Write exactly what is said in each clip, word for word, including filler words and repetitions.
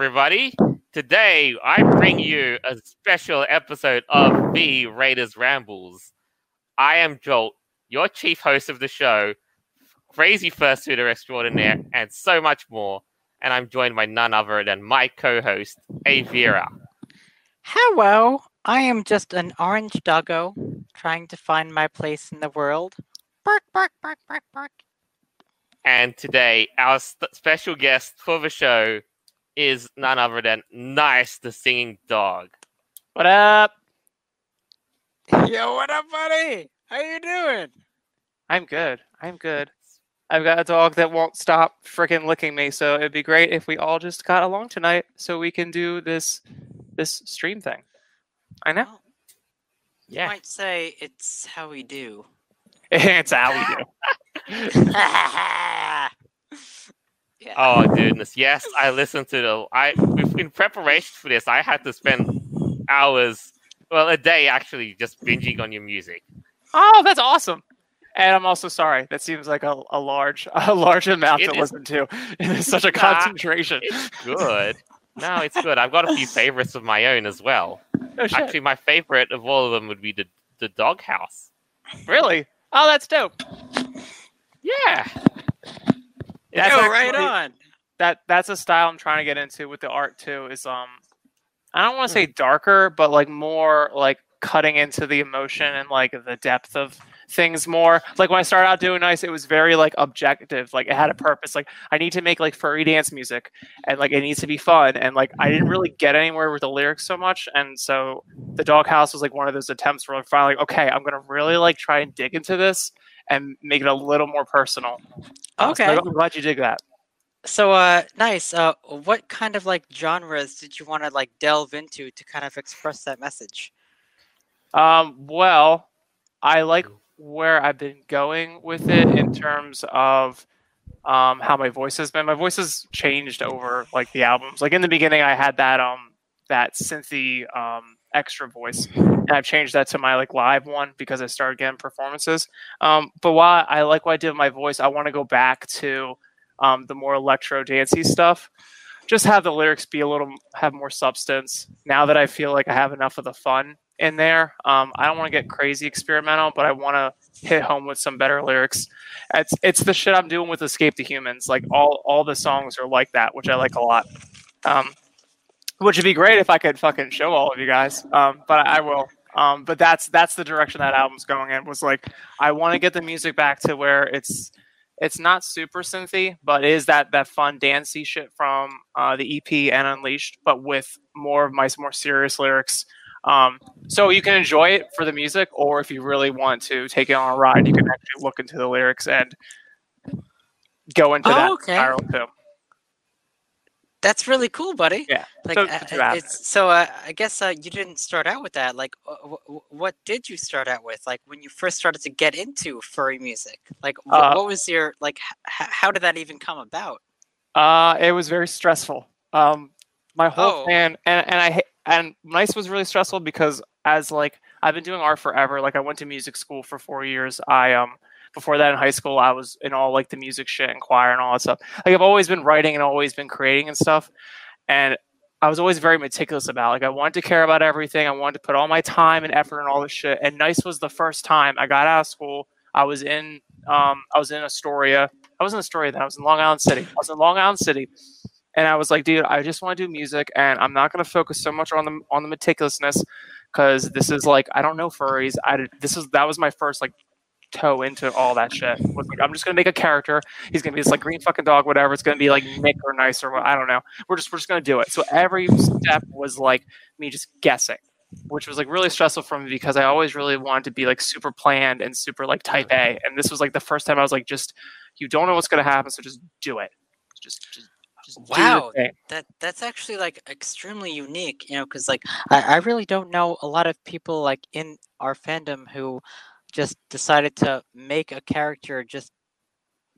everybody. Today, I bring you a special episode of V Raiders Rambles. I am Jolt, your chief host of the show, crazy fursuiter extraordinaire, and so much more. And I'm joined by none other than my co-host, Avira. Hello, I am just an orange doggo trying to find my place in the world. Bark, bark, bark, bark, bark. And today, our st- special guest for the show is none other than Nice, the singing dog. What up? Yo, what up, buddy? How you doing? I'm good. I'm good. I've got a dog that won't stop freaking licking me, so it'd be great if we all just got along tonight so we can do this this stream thing. I know. Well, Yeah. You might say it's how we do. It's how we do. yeah. Oh goodness, yes, I listened to the. I in preparation for this, I had to spend hours, well, a day actually, just binging on your music. Oh, that's awesome. And I'm also sorry. That seems like a, a large a large amount It to is- listen to. It's such a Nah, concentration. It's good. No, it's good. I've got a few favorites of my own as well. Oh, shit. Actually, my favorite of all of them would be the the Doghouse. Really? Oh, that's dope. Yeah. That's Yo, actually- right on. that that's a style I'm trying to get into with the art too. Is um, I don't want to say darker, but like more like cutting into the emotion and like the depth of things more. Like when I started out doing Nice, it was very like objective. Like it had a purpose. Like I need to make like furry dance music, and like it needs to be fun. And like I didn't really get anywhere with the lyrics so much. And so the Doghouse was like one of those attempts where like finally, okay, I'm gonna really like try and dig into this and make it a little more personal. Uh, so Okay. I'm glad you did that. So, uh, nice. Uh, what kind of like genres did you want to like delve into to kind of express that message? Um, well, I like where I've been going with it in terms of um, how my voice has been. My voice has changed over like the albums. Like in the beginning, I had that um that synthy um extra voice, and I've changed that to my like live one because I started getting performances. Um, but while I like what I did with my voice, I want to go back to um the more electro dancey stuff. Just have the lyrics be a little have more substance. Now that I feel like I have enough of the fun in there, um, I don't want to get crazy experimental, but I want to hit home with some better lyrics. It's it's the shit I'm doing with Escape the Humans. Like all all the songs are like that, which I like a lot. Um, which would be great if I could fucking show all of you guys. Um, but I will. Um, but that's that's the direction that album's going in. Was like I want to get the music back to where it's it's not super synthy, but it is that that fun dancey shit from uh, the E P and Unleashed, but with more of my more serious lyrics. Um, so you can enjoy it for the music, or if you really want to take it on a ride, you can actually look into the lyrics and go into Oh, that okay. spiral too. That's really cool, buddy. Yeah. Like, So, uh, that's what happened. it's so. Uh, I guess uh, you didn't start out with that. Like, w- w- what did you start out with? Like, when you first started to get into furry music, like, wh- Uh, what was your like? H- how did that even come about? Uh, it was very stressful. Um, my whole Oh. plan, and and I ha- and Nice was really stressful because as like I've been doing art forever. Like I went to music school for four years. I um before that in high school I was in all like the music shit and choir and all that stuff. Like I've always been writing and always been creating and stuff. And I was always very meticulous about. Like I wanted to care about everything. I wanted to put all my time and effort and all this shit. And Nice was the first time I got out of school. I was in um I was in Astoria. I was in Astoria then. I was in Long Island City. I was in Long Island City. And I was like, dude, I just want to do music, and I'm not going to focus so much on the on the meticulousness, because this is like I don't know furries. I did, this is that was my first like toe into all that shit. Was like I'm just going to make a character. He's going to be this like green fucking dog, whatever. It's going to be like Nick or Nice or what I don't know. We're just we're just going to do it. So every step was like me just guessing, which was like really stressful for me because I always really wanted to be like super planned and super like type A. And this was like the first time I was like, just you don't know what's going to happen, so just do it. Just just. Just do your Wow, thing. that that's actually like extremely unique, you know, because like I, I really don't know a lot of people like in our fandom who just decided to make a character just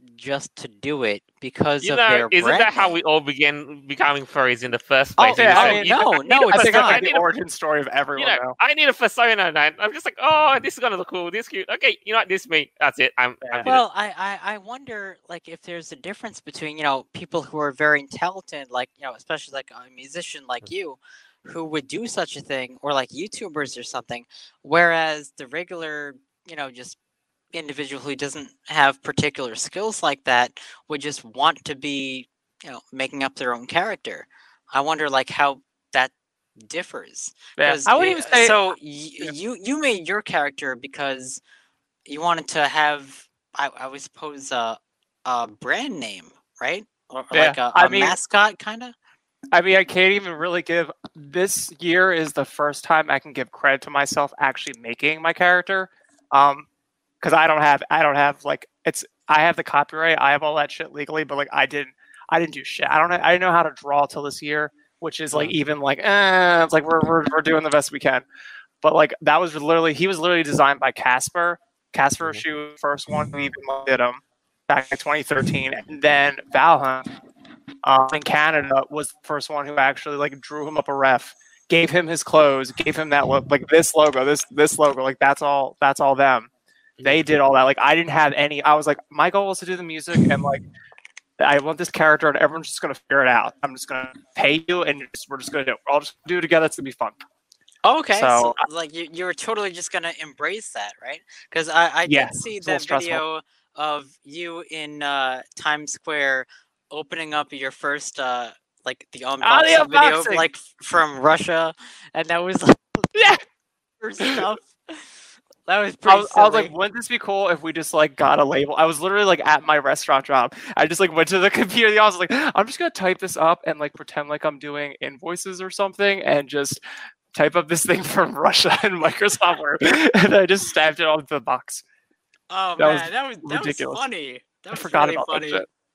just to do it because You of know, their isn't brand that how name. we all began becoming furries in the first Oh, place? And yeah, you I said, mean, you know, no, I need no, a it's I think persona, that's I like need the a origin story of everyone you know, now. I need a persona, and I'm just like, oh, this is gonna look cool, this cute. Okay, you know what, this is me. That's it. I'm. Yeah. I'm did it. Well, I, I, I wonder, like, if there's a difference between, you know, people who are very talented, like, you know, especially like a musician like you, who would do such a thing, or like YouTubers or something, whereas the regular, you know, just individual who doesn't have particular skills like that would just want to be, you know, making up their own character. I wonder, like, how that differs. Yeah, 'Cause, I wouldn't uh, even say. so. Y- yeah. You you made your character because you wanted to have, I, I would suppose, a a brand name, right? Or, or Yeah, like a, I a mean- mascot, kind of. I mean, I can't even really give. This year is the first time I can give credit to myself actually making my character, um, because I don't have, I don't have like it's. I have the copyright, I have all that shit legally, but like I didn't, I didn't do shit. I don't, I didn't know how to draw till this year, which is like Mm. even like, eh, it's like we're we're we're doing the best we can, but like that was literally he was literally designed by Casper. Casper Mhm. Shoe was the first one who even did him back in twenty thirteen, and then Valheim um, in Canada was the first one who actually like drew him up a ref, gave him his clothes, gave him that look, like this logo, this this logo, like that's all that's all them. They did all that. Like I didn't have any. I was like, my goal was to do the music, and like I want this character, and everyone's just gonna figure it out. I'm just gonna pay you, and just, we're just gonna do it. We're all just do it together. It's gonna be fun. Okay, so, So- like you, you were totally just gonna embrace that, right? Because I, I Yeah, did see it's a little that stressful. video of you in uh, Times Square opening up your first, uh, like the unboxing, Ah, the video, unboxing! like f- from Russia, and that was like Yeah. your stuff. That was I pretty was, I was like, silly. wouldn't this be cool if we just like got a label? I was literally like at my restaurant job. I just like went to the computer. I was like, I'm just gonna type this up and like pretend like I'm doing invoices or something, and just type up this thing from Russia and Microsoft Word, and I just stamped it onto the box. Oh that was man, that was that ridiculous. was funny. That I was forgot really about funny.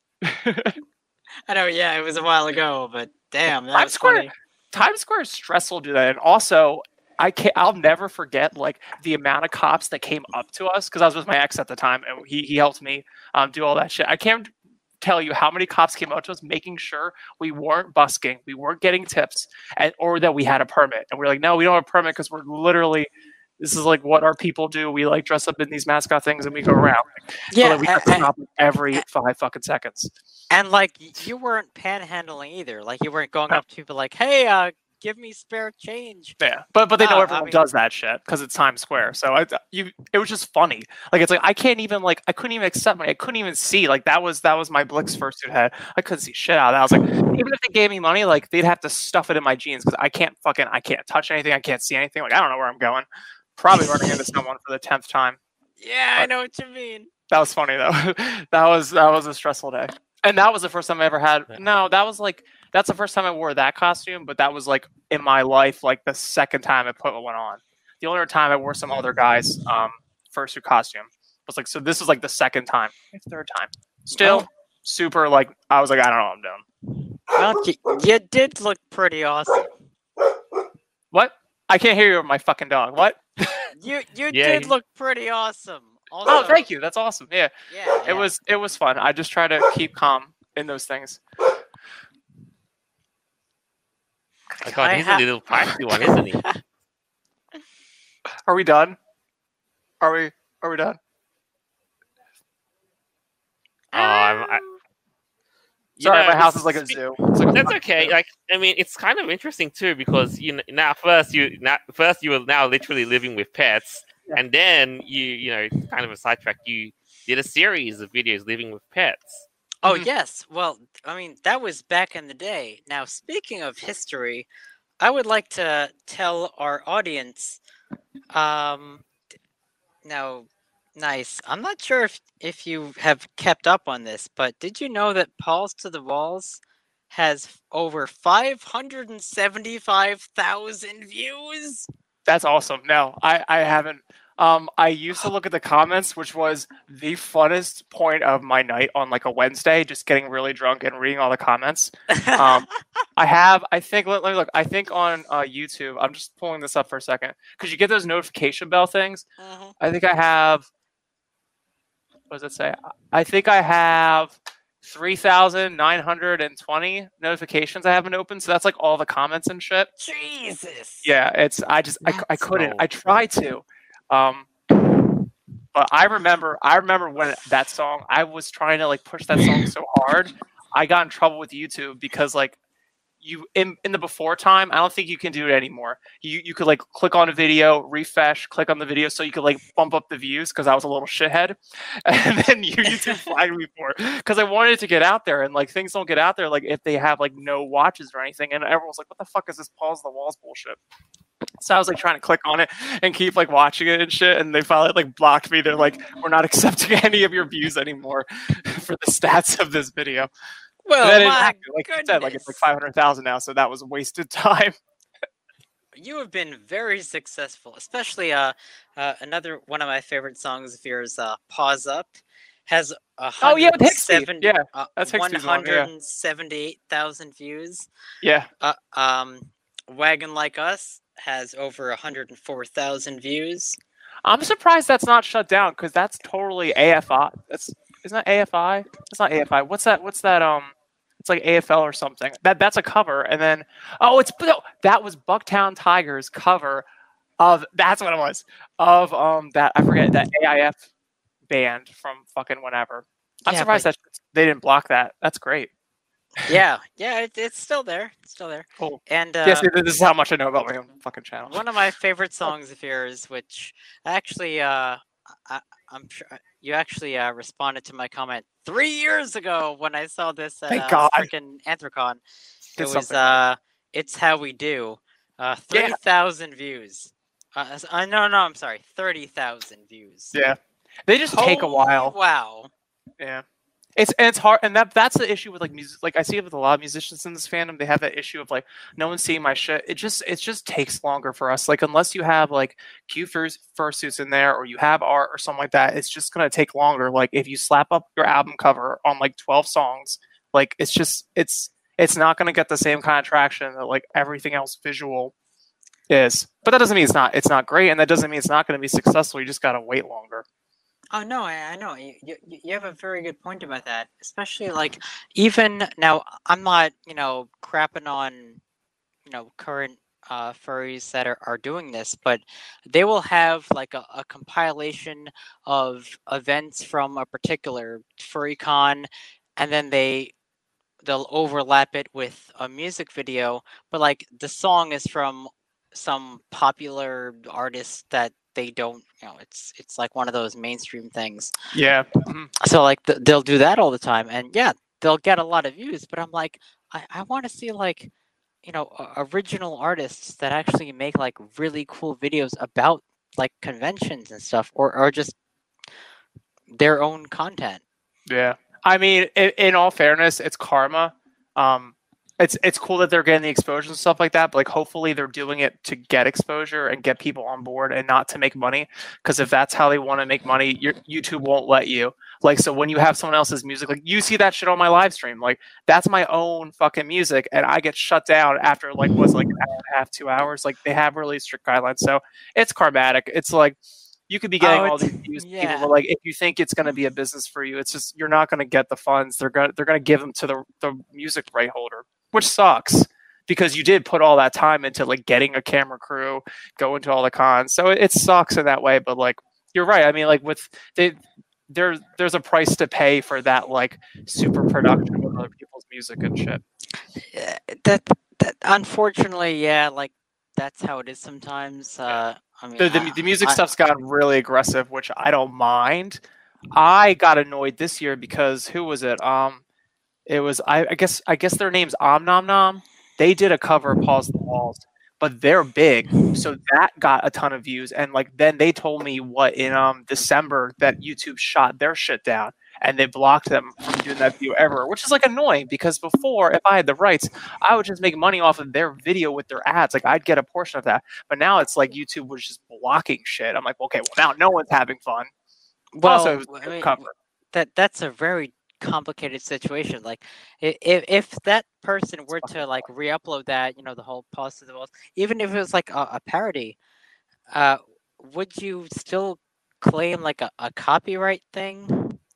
that shit. I know, yeah, it was a while ago, but damn, that Times was Square- funny. Times Square is stressful to do that, and also I can't. I'll never forget like the amount of cops that came up to us because I was with my ex at the time, and he he helped me um, do all that shit. I can't tell you how many cops came up to us, making sure we weren't busking, we weren't getting tips, and or that we had a permit. And we're like, no, we don't have a permit because we're literally. This is like what our people do. We like dress up in these mascot things and we go around. Yeah, so like, we have to a- a- stop every five fucking seconds. And like y- you weren't panhandling either. Like you weren't going No. up to people like, "Hey, uh, give me spare change." Yeah, but but they know No, I everyone mean- does that shit because it's Times Square. So I you it was just funny. Like it's like I can't even like I couldn't even accept money. I couldn't even see like that was that was my Blix fursuit head. I couldn't see shit out of that. I was like, even if they gave me money, like they'd have to stuff it in my jeans because I can't fucking I can't touch anything. I can't see anything. Like I don't know where I'm going. Probably running into someone for the tenth time. Yeah, I But- know what you mean. That was funny though. that was that was a stressful day. And that was the first time I ever had. No, that was like that's the first time I wore that costume. But that was like in my life, like the second time I put one on. The only other time I wore some other guy's um fursuit costume was like so. This was like the second time, third time. Still Well- super like I was like I don't know what I'm doing. Well, you, you did look pretty awesome. What? I can't hear you over my fucking dog. What? You you Yeah, did you- look pretty awesome. Also, Oh, thank you. That's awesome. Yeah, Yeah, it yeah. was it was fun. I just try to keep calm in those things. Oh my God, I he's ha- a little feisty one, isn't he? Are we done? Are we? Are we done? Oh, I'm, I, you Sorry, know, my house it's- is like a zoo. It's like a That's fucking okay. zoo. Like, I mean, it's kind of interesting too because you know, now first you now first you were now literally living with pets, Yeah. and then you you know kind of a sidetrack. You did a series of videos living with pets. Oh Mhm. yes. Well, I mean that was back in the day. Now, speaking of history, I would like to tell our audience. Um, now, nice. I'm not sure if if you have kept up on this, but did you know that Paul's to the Walls has over five hundred and seventy-five thousand views? That's awesome. No, I, I haven't. Um, I used to look at the comments, which was the funnest point of my night on like a Wednesday, just getting really drunk and reading all the comments. Um, I have, I think, let, let me look. I think on uh, YouTube, I'm just pulling this up for a second because you get those notification bell things. Mhm. I think I have what does it say? I think I have three thousand nine hundred twenty notifications I haven't opened. So that's like all the comments and shit. Jesus. Yeah, it's I just I, I That's couldn't. so- I tried to. Um but I remember I remember when that song I was trying to like push that song so hard. I got in trouble with YouTube because like you in, in the before time, I don't think you can do it anymore. You you could like click on a video, refresh, click on the video, so you could like bump up the views because I was a little shithead, and then you YouTube flagged me for it because I wanted to get out there and like things don't get out there like if they have like no watches or anything, and everyone's like, "What the fuck is this pause the walls bullshit?" So I was like trying to click on it and keep like watching it and shit, and they finally like blocked me. They're like, "We're not accepting any of your views anymore for the stats of this video." Well, And then it my happened, like you said, like it's like goodness. five hundred thousand now, so that was wasted time. You have been very successful, especially uh, uh another one of my favorite songs of yours, uh, "Pause Up," has a Oh yeah, with Hixie. Yeah, uh, that's one Hixie's one, yeah. hundred seventy-eight thousand views. yeah. Uh, um, "Wagon Like Us" has over one hundred four thousand views. I'm surprised that's not shut down because that's totally A F I. That's isn't that A F I? That's not A F I. What's that? What's that? Um, it's like A F L or something. That that's a cover, and then oh, it's no, that was Bucktown Tigers cover of that's what it was of um that I forget that A I F band from fucking whatever. I'm Yeah, surprised but- that they didn't block that. That's great. Yeah, yeah, it, it's still there. It's still there. Cool. And uh, Yes, this is how much I know about my own fucking channel. one of my favorite songs of yours, which actually, uh, I, I'm sure you actually uh, responded to my comment three years ago when I saw this at Thank uh, God. freaking Anthrocon. Did It was something. uh, "It's How We Do," uh, Yeah. three thousand views. Uh, s- uh, no, no, I'm sorry, thirty thousand views. Yeah, they just take a Holy while. Wow. Yeah. It's and it's hard, and that that's the issue with like music. Like I see it with a lot of musicians in this fandom, they have that issue of like no one's seeing my shit. It just it just takes longer for us. Like unless you have like Q furs- fursuits in there, or you have art or something like that, it's just gonna take longer. Like if you slap up your album cover on like twelve songs, like it's just it's it's not gonna get the same kind of traction that like everything else visual is. But that doesn't mean it's not it's not great, and that doesn't mean it's not gonna be successful. You just gotta wait longer. Oh no, I, I know you, you. You have a very good point about that, especially like even now. I'm not, you know, crapping on, you know, current uh, furries that are, are doing this, but they will have like a, a compilation of events from a particular furry con, and then they they'll overlap it with a music video, but like the song is from some popular artist that they don't, you know, it's it's like one of those mainstream things. Yeah. Mhm. So like th- they'll do that all the time, and yeah, they'll get a lot of views. But I'm like, I, I want to see like, you know, uh, original artists that actually make like really cool videos about like conventions and stuff, or or just their own content. Yeah, I mean, in, in all fairness, it's karma. Um, it's it's cool that they're getting the exposure and stuff like that, but like hopefully they're doing it to get exposure and get people on board and not to make money. Because if that's how they want to make money, your, YouTube won't let you. Like, so when you have someone else's music, like you see that shit on my live stream, like that's my own fucking music, and I get shut down after like was like an hour and a half, two hours. Like they have really strict guidelines, so it's karmatic. It's like. You could be getting Oh, all it's- these views, yeah. people, but like if you think it's going to be a business for you, it's just you're not going to get the funds. They're going they're going to give them to the the music right holder, which sucks because you did put all that time into like getting a camera crew, going to all the cons. So it, it sucks in that way. But like you're right. I mean, like with they there's there's a price to pay for that like super production with other people's music and shit. Yeah, that that unfortunately, yeah, like that's how it is sometimes. Uh, I mean, The, the, I- the music I- stuff's gotten really aggressive, which I don't mind. I got annoyed this year because who was it? Um, it was I, I guess I guess their name's Om Nom Nom. They did a cover of Pause the Walls, but they're big, so that got a ton of views. And like then they told me what in um December that YouTube shot their shit down and they blocked them from doing that video ever, which is like annoying because before, if I had the rights, I would just make money off of their video with their ads. Like I'd get a portion of that. But now it's like YouTube was just blocking shit. I'm like, okay, well now no one's having fun. well, also, it was a I good mean, cover. that that's a very complicated situation. Like, i- if if that person were to like re-upload that, you know, the whole Pause to the Walls, even if it was like a, a parody, uh, would you still claim like a, a copyright thing?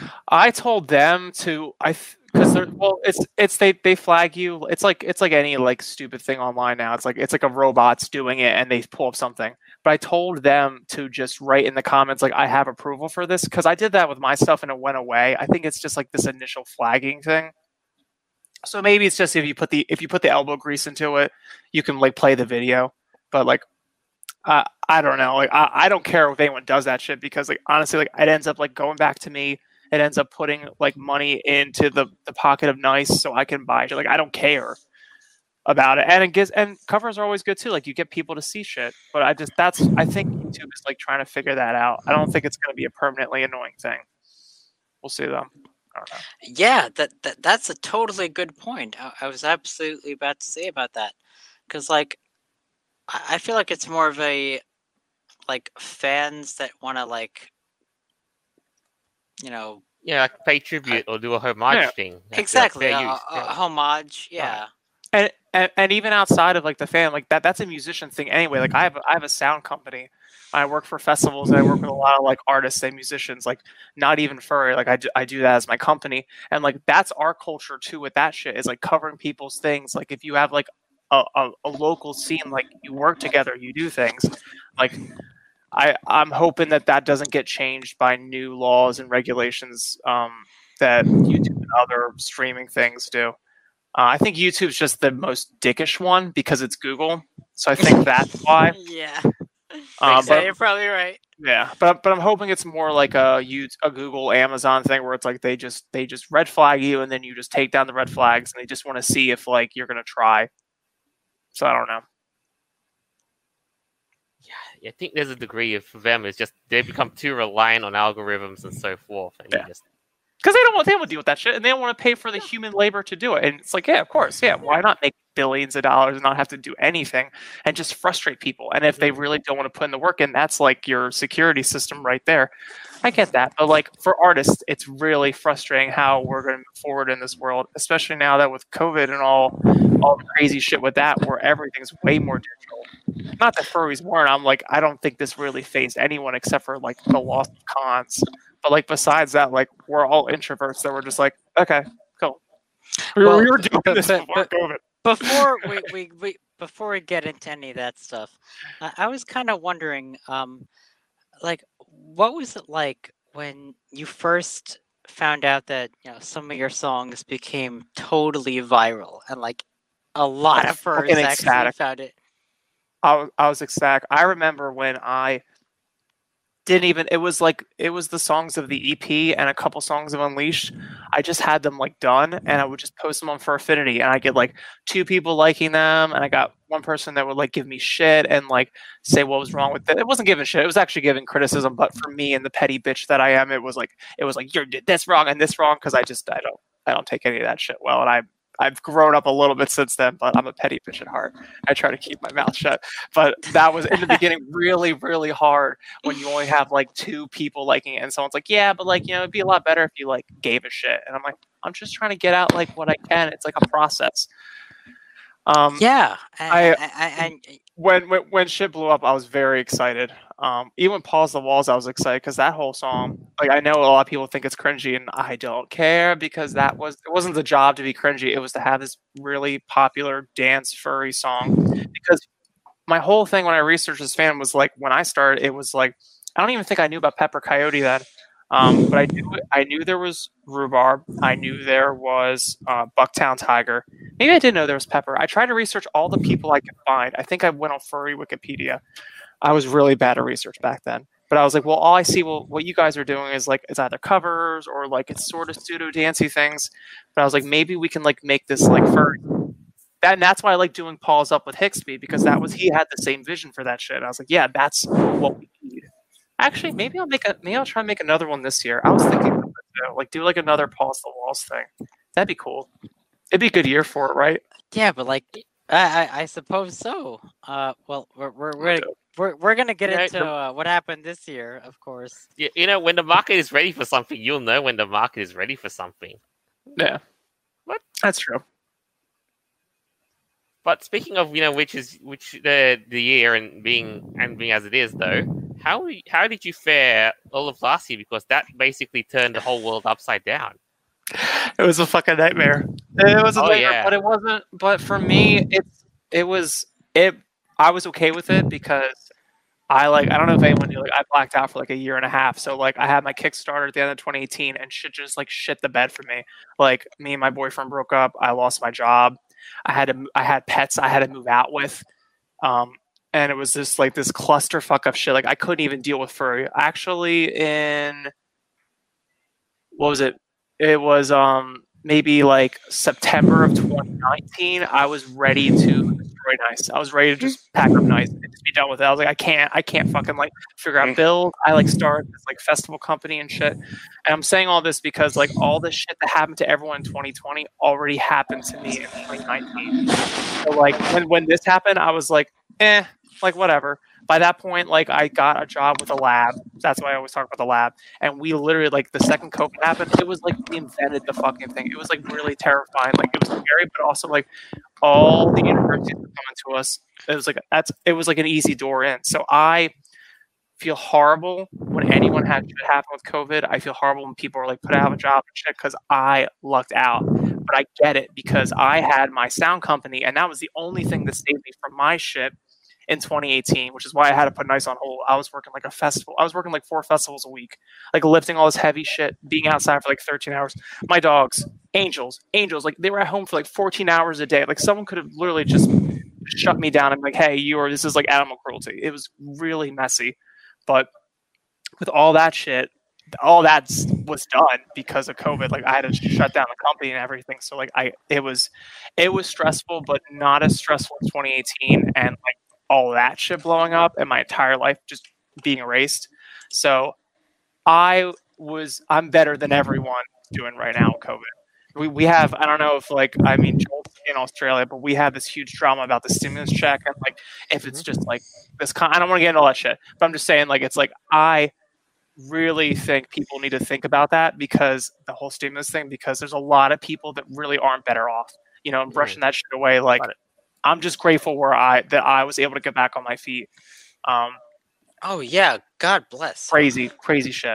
I told them to I because they're well it's it's they they flag you. It's like it's like any like stupid thing online now. It's like it's like a robot's doing it and they pull up something. But I told them to just write in the comments like I have approval for this because I did that with my stuff and it went away. I think it's just like this initial flagging thing. So maybe it's just if you put the if you put the elbow grease into it, you can like play the video. But like uh, I don't know. Like I, I don't care if anyone does that shit because like honestly like it ends up like going back to me. It ends up putting like money into the, the pocket of Nice so I can buy shit. Like I don't care about it. And it gets and covers are always good too. Like you get people to see shit. But I just that's I think YouTube is like trying to figure that out. I don't think it's gonna be a permanently annoying thing. We'll see though. I don't know. Yeah, that, that that's a totally good point. I, I was absolutely about to say about that. Because like I, I feel like it's more of a like fans that wanna like you know, Yeah, like pay tribute or do a homage Yeah. thing. That's- that's exactly fair a, use, a, yeah. a homage. Yeah, And, and and even outside of like the fan, like that that's a musician thing anyway. Like I have a, I have a sound company. I work for festivals and I work with a lot of like artists and musicians, like not even furry. Like I do, I do that as my company. And like that's our culture too with that shit is like covering people's things. Like if you have like a, a, a local scene, like you work together, you do things. Like I, I'm hoping that that doesn't get changed by new laws and regulations um, that YouTube and other streaming things do. Uh, I think YouTube's just the most dickish one because it's Google. So I think that's why. yeah. Uh, yeah, but you're probably right. yeah, but but I'm hoping it's more like a you a Google Amazon thing where it's like they just they just red flag you and then you just take down the red flags and they just want to see if like you're gonna try. So I don't know. Yeah, I think there's a degree of for them it's just they become too reliant on algorithms and so forth, and Yeah. you just Because they don't want they don't want to deal with that shit and they don't want to pay for the human labor to do it. And it's like, yeah, of course, yeah. Why not make billions of dollars and not have to do anything and just frustrate people? And if they really don't want to put in the work in, that's like your security system right there. I get that, but like for artists, it's really frustrating how we're going to move forward in this world, especially now that with COVID and all all the crazy shit with that, where everything's way more digital. Not that furries weren't. I'm like, I don't think this really phased anyone except for like the lost cons. But like besides that, like we're all introverts that were just like, okay, cool. We, Well, were, we were doing but- this but- before but- COVID. Before we, we, we before we get into any of that stuff, I, I was kind of wondering, um, like, what was it like when you first found out that you know some of your songs became totally viral and like a lot of furs Fucking actually ecstatic. found it? I was, I was ecstatic. I remember when I didn't even. It was like it was the songs of the E P and a couple songs of Unleashed. I just had them like done, and I would just post them on Fur Affinity, and I get like two people liking them, and I got one person that would like give me shit and like say what was wrong with it. It wasn't giving shit; it was actually giving criticism. But for me and the petty bitch that I am, it was like it was like you did this wrong and this wrong because I just I don't I don't take any of that shit well, and I. I've grown up a little bit since then, but I'm a petty bitch at heart. I try to keep my mouth shut. But that was in the beginning really, really hard when you only have like two people liking it, and someone's like, "Yeah, but like you know, it'd be a lot better if you like gave a shit." And I'm like, "I'm just trying to get out like what I can. It's like a process." Um, Yeah, and, I- and, and when, when when shit blew up, I was very excited. Um, even when Pause the Walls, I was excited because that whole song, like I know a lot of people think it's cringy, and I don't care because that was it wasn't the job to be cringy. It was to have this really popular dance furry song. Because my whole thing when I researched this fan was like when I started, it was like I don't even think I knew about Pepper Coyote then. Um, but I knew I knew there was Rhubarb. I knew there was uh, Bucktown Tiger. Maybe I didn't know there was Pepper. I tried to research all the people I could find. I think I went on furry Wikipedia. I was really bad at research back then. But I was like, well, all I see, well, what you guys are doing is like it's either covers or like it's sort of pseudo dancey things. But I was like, maybe we can like make this like furry. That and that's why I like doing Paul's Up with Hixby because that was he had the same vision for that shit. And I was like, yeah, that's what we need. Actually, maybe I'll make a maybe I'll try and make another one this year. I was thinking of it, too. Like do like another Pause the Walls thing. That'd be cool. It'd be a good year for it, right? yeah, but like I, I, I suppose so. Uh, well, we're we're we're gonna, we're, we're gonna get Yeah, into the- uh, what happened this year, of course. you, you know when the market is ready for something, you'll know when the market is ready for something. Yeah. What? That's true. But speaking of you know which is which the the year and being and being as it is though, how how did you fare all of last year? Because that basically turned the whole world upside down. It was a fucking nightmare. It was a Oh, nightmare, yeah. but it wasn't. But for me, it's it was it. I was okay with it because I like. I don't know if anyone knew. Like, I blacked out for like a year and a half. So like, I had my Kickstarter at the end of twenty eighteen, and shit just like shit the bed for me. Like, me and my boyfriend broke up. I lost my job. I had to. I had pets. I had to move out with. Um, and it was just like this clusterfuck of shit. Like, I couldn't even deal with furry. Actually, in what was it? It was um maybe like September of twenty nineteen. I was ready to destroy Nice. I was ready to just pack up Nice and just be done with it. I was like, I can't, I can't fucking like figure out build. I like started this like festival company and shit. And I'm saying all this because like all the shit that happened to everyone in twenty twenty already happened to me in twenty nineteen. So like when when this happened, I was like, eh, like whatever. By that point, like I got a job with a lab. That's why I always talk about the lab. And we literally, like, the second COVID happened, it was like we invented the fucking thing. It was like really terrifying. Like, it was scary, but also like all the universities were coming to us. It was like that's it was like an easy door in. So I feel horrible when anyone had shit happen with COVID. I feel horrible when people are like put out of a job and shit because I lucked out. But I get it because I had my sound company, and that was the only thing that saved me from my shit in twenty eighteen, which is why I had to put Nice on hold. I was working like a festival. I was working like four festivals a week, like lifting all this heavy shit, being outside for like thirteen hours. My dogs, angels, angels, like they were at home for like fourteen hours a day. Like someone could have literally just shut me down and be like, hey, you are, this is like animal cruelty. It was really messy. But with all that shit, all that was done because of COVID. Like I had to shut down the company and everything. So like I, it was, it was stressful, but not as stressful as twenty eighteen. And like, all that shit blowing up and my entire life just being erased. So I was, I'm better than everyone doing right now with COVID. We, we have, I don't know if like, I mean, Joel's in Australia, but we have this huge drama about the stimulus check. And like, if it's just like this, con- I don't want to get into all that shit, but I'm just saying like, it's like, I really think people need to think about that because the whole stimulus thing, because there's a lot of people that really aren't better off, you know, and brushing that shit away. Like, I'm just grateful where I that I was able to get back on my feet. Um, oh yeah, God bless. Crazy, crazy shit.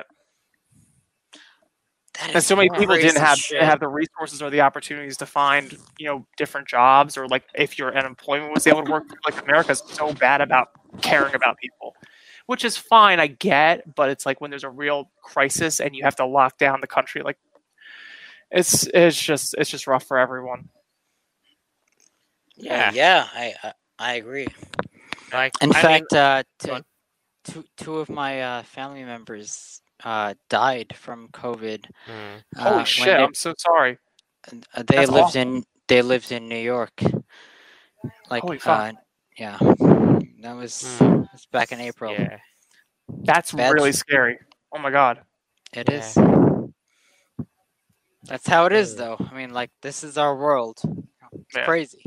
That and so many people didn't have shit. didn't have the resources or the opportunities to find, you know, different jobs, or like if your unemployment was able to work. Like America's so bad about caring about people, which is fine, I get, but it's like when there's a real crisis and you have to lock down the country, like it's it's just it's just rough for everyone. Yeah, yeah, I I, I agree. Like, In I fact, mean, uh, t- two two of my uh, family members uh, died from COVID. mm, Uh, Holy when shit! they, I'm so sorry. uh, they That's lived awful. in they lived in New York. Like, Holy fuck. uh, yeah, that was, Mm. that was back in April. yeah, That's Bad really sh- scary. Oh my god. It Yeah. is. That's how it is, Mm. though. I mean, like, this is our world. It's Yeah. crazy.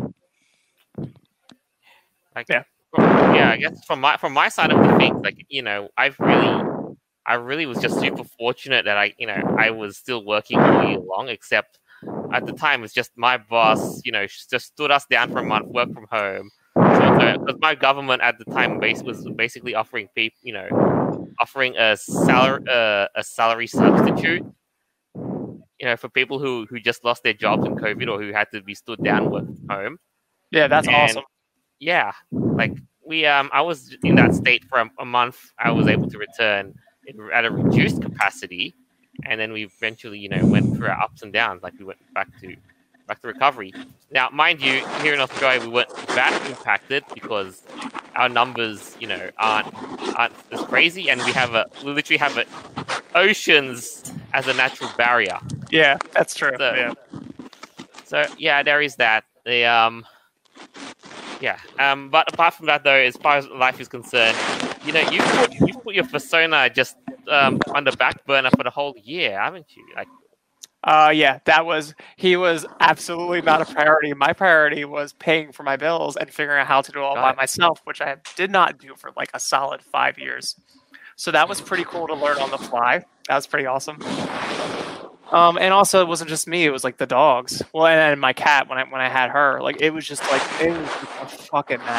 like Yeah. yeah. I guess from my from my side of the things, like you know, I've really, I really was just super fortunate that I, you know, I was still working all year long. Except at the time, it's just my boss, you know, just stood us down for a month, work from home. So because my government at the time base was basically offering people, you know, offering a salary uh, a salary substitute, you know, for people who who just lost their jobs in COVID or who had to be stood down work from home. Yeah, that's And- awesome. Yeah, like we um, I was in that state for a, a month. I was able to return in, at a reduced capacity, and then we eventually, you know, went through our ups and downs. Like we went back to back to recovery. Now, mind you, here in Australia, we weren't that impacted because our numbers, you know, aren't aren't as crazy, and we have a we literally have a oceans as a natural barrier. Yeah, that's true. So, yeah. So yeah, there is that. The um, yeah. Um, but apart from that, though, as far as life is concerned, you know, you put you put your persona just um on the back burner for the whole year, haven't you? Like, Uh, yeah, that was, he was absolutely not a priority. My priority was paying for my bills and figuring out how to do it all Got by it. myself, which I did not do for like a solid five years. So that was pretty cool to learn on the fly. That was pretty awesome. Um, and also it wasn't just me, it was like the dogs. Well, and, and my cat when I when I had her. Like it was just like it was just a fucking mess.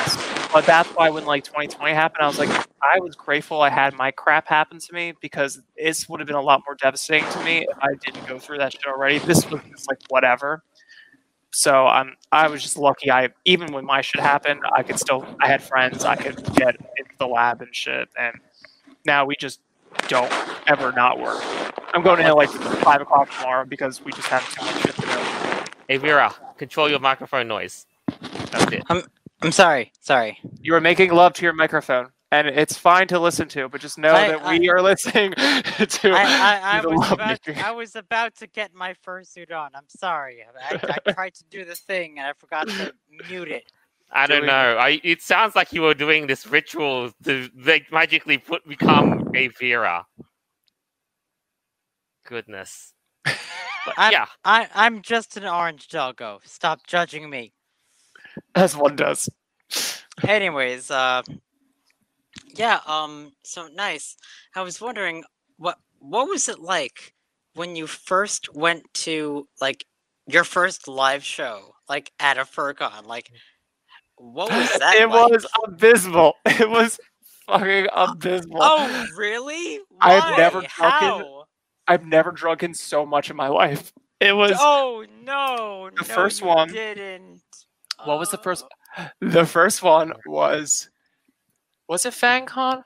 But that's why when like twenty twenty happened, I was like, I was grateful I had my crap happen to me because this would have been a lot more devastating to me if I didn't go through that shit already. This was just like whatever. So I'm, I was just lucky. I even when my shit happened, I could still, I had friends, I could get into the lab and shit. And now we just don't ever not work. I'm going in at like five o'clock tomorrow because we just have too much shit to do. Hey Vera, control your microphone noise. That's it. I'm I'm sorry. Sorry. You are making love to your microphone, and it's fine to listen to, but just know I- that I- we are listening to. I, I, I the was love about making. I was about to get my fursuit on. I'm sorry. I, I tried to do the thing and I forgot to mute it. I don't Doing- know. I, it sounds like you were doing this ritual to like, magically put become a Vera. Goodness. But, I'm, yeah. I I'm just an orange doggo. Stop judging me. As one does. Anyways, uh, yeah. Um. So nice. I was wondering what what was it like when you first went to like your first live show, like at a FurCon? Like, what was that? It like? was abysmal. It was fucking abysmal. Oh, really? I've Why? never drunken- How? I've never drunken so much in my life. It was Oh no! The no, first you one- didn't. What was the first- Oh. the first one was was it FanCon?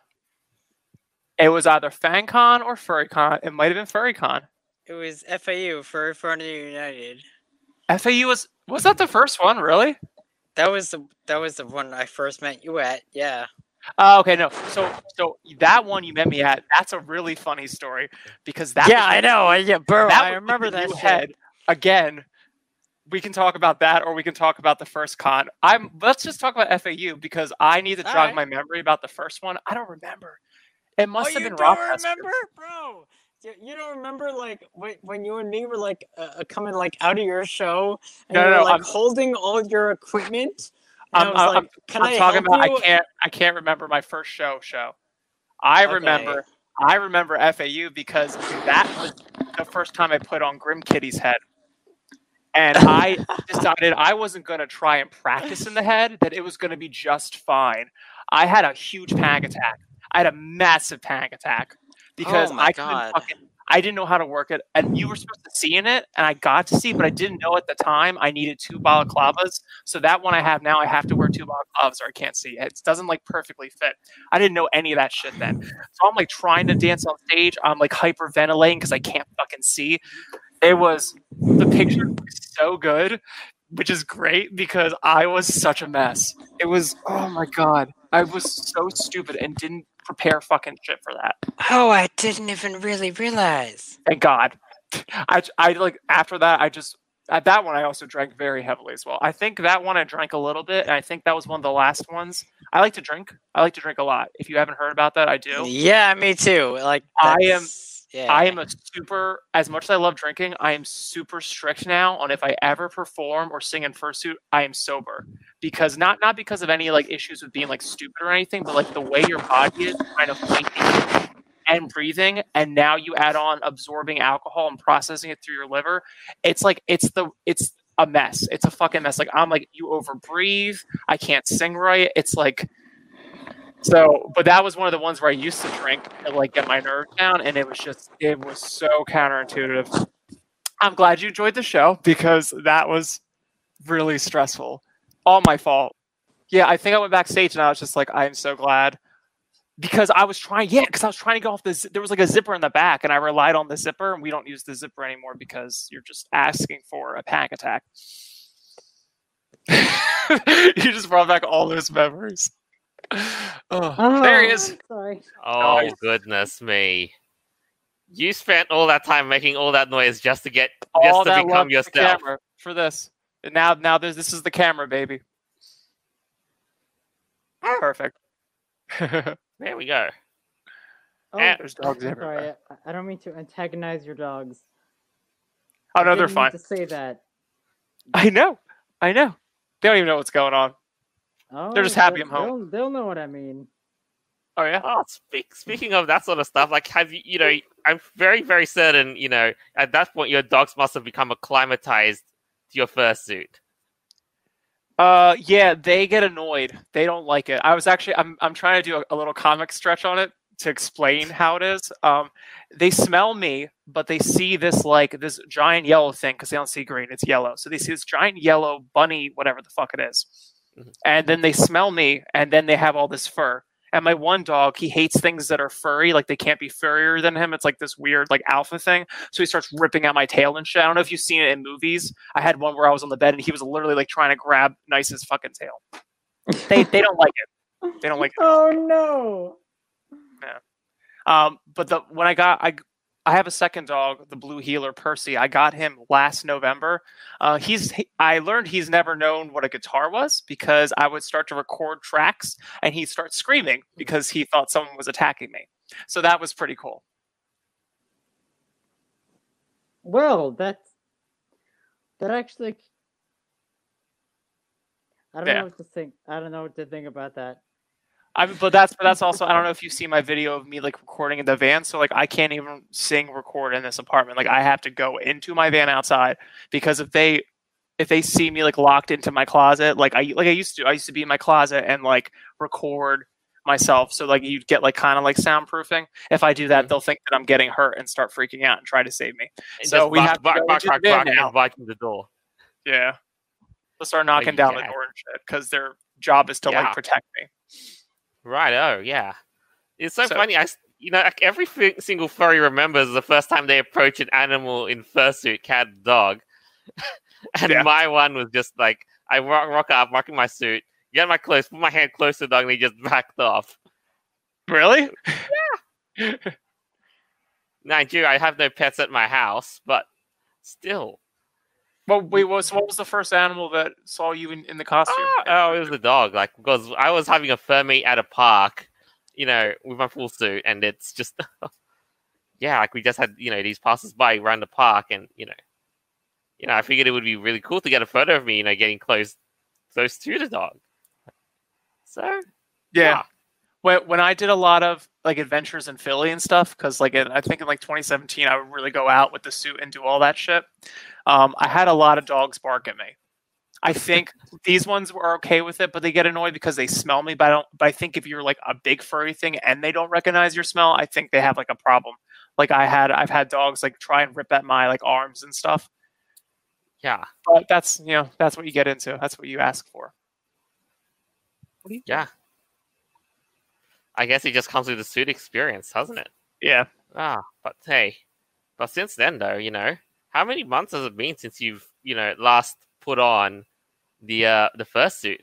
It was either FanCon or FurryCon. It might have been FurryCon. It was F A U for Fraternity United. F A U was was that the first one, really? That was the that was the one I first met you at. Yeah. Oh, okay, no. So so that one you met me at, that's a really funny story because that yeah, was I know. I- Yeah, bro, that I was remember the that new shit. head. Again, we can talk about that or we can talk about the first con. I'm let's just talk about F A U because I need to jog Alright. my memory about the first one. I don't remember. It must oh, have you been don't Rockfest. remember, bro? You, you don't remember like when, when you and me were like uh, coming like out of your show and No, you no, were no, like I'm- holding all your equipment. And I'm, I was I'm, like, I'm- "Can I'm I talking help about you?" I can't I can't remember my first show show. I Okay. remember I remember F A U because that was the first time I put on Grim Kitty's head. And I decided I wasn't going to try and practice in the head, that it was going to be just fine. I had a huge panic attack. I had a massive panic attack because Oh my I couldn't God. fucking, I didn't know how to work it. And you were supposed to see in it, and I got to see, but I didn't know at the time I needed two balaclavas. So that one I have now, I have to wear two balaclavas or I can't see. It doesn't like perfectly fit. I didn't know any of that shit then. So I'm like trying to dance on stage. I'm like hyperventilating because I can't fucking see. It was, the picture was so good, which is great because I was such a mess. It was, oh my God. I was so stupid and didn't prepare fucking shit for that. Oh, I didn't even really realize. Thank God. I, I like, after that, I just, at that one, I also drank very heavily as well. I think that one I drank a little bit, and I think that was one of the last ones. I like to drink. I like to drink a lot. If you haven't heard about that, I do. Yeah, me too. Like I am- that's- Yeah. I am a super, as much as I love drinking, I am super strict now on if I ever perform or sing in fursuit, I am sober. Because not not because of any like issues with being like stupid or anything, but like the way your body is kind of thinking and breathing, and now you add on absorbing alcohol and processing it through your liver, it's like it's the it's a mess. It's a fucking mess. Like I'm like you overbreathe, I can't sing right. It's like So, but that was one of the ones where I used to drink and like get my nerves down, and it was just, it was so counterintuitive. I'm glad you enjoyed the show because that was really stressful. All my fault. Yeah, I think I went backstage and I was just like, I'm so glad because I was trying, yeah, because I was trying to go off this. There was like a zipper in the back, and I relied on the zipper, and we don't use the zipper anymore because you're just asking for a panic attack. You just brought back all those memories. Oh, there he is. Sorry. Oh, Nice. goodness me. You spent all that time making all that noise just to get, All just to that become love for the yourself. camera for this. And now, now there's this is the camera, baby. Perfect. There we go. Oh, Eh, There's dogs sorry. everywhere. I, I don't mean to antagonize your dogs. Oh I no, they're didn't mean fine. To say that. I know. I know. They don't even know what's going on. Oh, They're just happy they'll- I'm home. They'll, they'll know what I mean. Oh yeah. Oh, speak, speaking of that sort of stuff, like, have you, you know, I'm very, very certain, you know, at that point, your dogs must have become acclimatized to your fursuit. Uh, yeah, they get annoyed. They don't like it. I was actually, I'm, I'm trying to do a, a little comic stretch on it to explain how it is. Um, they smell me, but they see this like this giant yellow thing because they don't see green. It's yellow, so they see this giant yellow bunny, whatever the fuck it is, Mhm. and then they smell me, and then they have all this fur. And my one dog, he hates things that are furry, like they can't be furrier than him. It's like this weird, like alpha thing. So he starts ripping at my tail and shit. I don't know if you've seen it in movies. I had one where I was on the bed and he was literally like trying to grab Nice's fucking tail. They they don't like it. They don't like it. Oh no. Um, but the when I got I I have a second dog, the blue heeler Percy. I got him last November. Uh, he's he, I learned he's never known what a guitar was because I would start to record tracks and he'd start screaming because he thought someone was attacking me. So that was pretty cool. Well, that's that actually. I don't Yeah. know what to think. I don't know what to think about that. I mean, but that's but that's also I don't know if you see my video of me like recording in the van. So like I can't even sing record in this apartment. Like I have to go into my van outside because if they if they see me like locked into my closet, like I like I used to I used to be in my closet and like record myself. So like you'd get like kind of like soundproofing. If I do that, Mhm. they'll think that I'm getting hurt and start freaking out and try to save me. And So just we bark, have to bark, go bark, into bark, the van bark, now. and barking the door. Yeah, they'll start knocking Like, down the yeah. door and shit because their job is to Yeah. like protect me. Right. Oh, yeah. It's so, So- funny. I, s- you know, like every fi- single furry remembers the first time they approach an animal in fursuit, cat, dog, and Yeah. my one was just like I rock, rock up, marking my suit, get my clothes, put my hand close to the dog, and he just backed off. Really? Mind you, I have no pets at my house, but still. Well, wait, what was, what was the first animal that saw you in, in the costume? Oh, oh, it was a dog. Like because I was having a fur meet at a park, you know, with my full suit, and it's just, yeah, like we just had, you know, these passers-by around the park, and you know, you know, I figured it would be really cool to get a photo of me, you know, getting close, close to the dog. So Yeah. When, when I did a lot of like adventures in Philly and stuff, because like in, I think in like twenty seventeen, I would really go out with the suit and do all that shit. Um, I had a lot of dogs bark at me. I think these ones were okay with it, but they get annoyed because they smell me. But I don't. But I think if you're like a big furry thing and they don't recognize your smell, I think they have like a problem. Like I had, I've had dogs like try and rip at my like arms and stuff. yeah, But that's you know that's what you get into. That's what you ask for. yeah. I guess it just comes with the suit experience, doesn't it? Yeah. Ah, but hey, but since then though, you know, how many months has it been since you've, you know, last put on the uh the fursuit?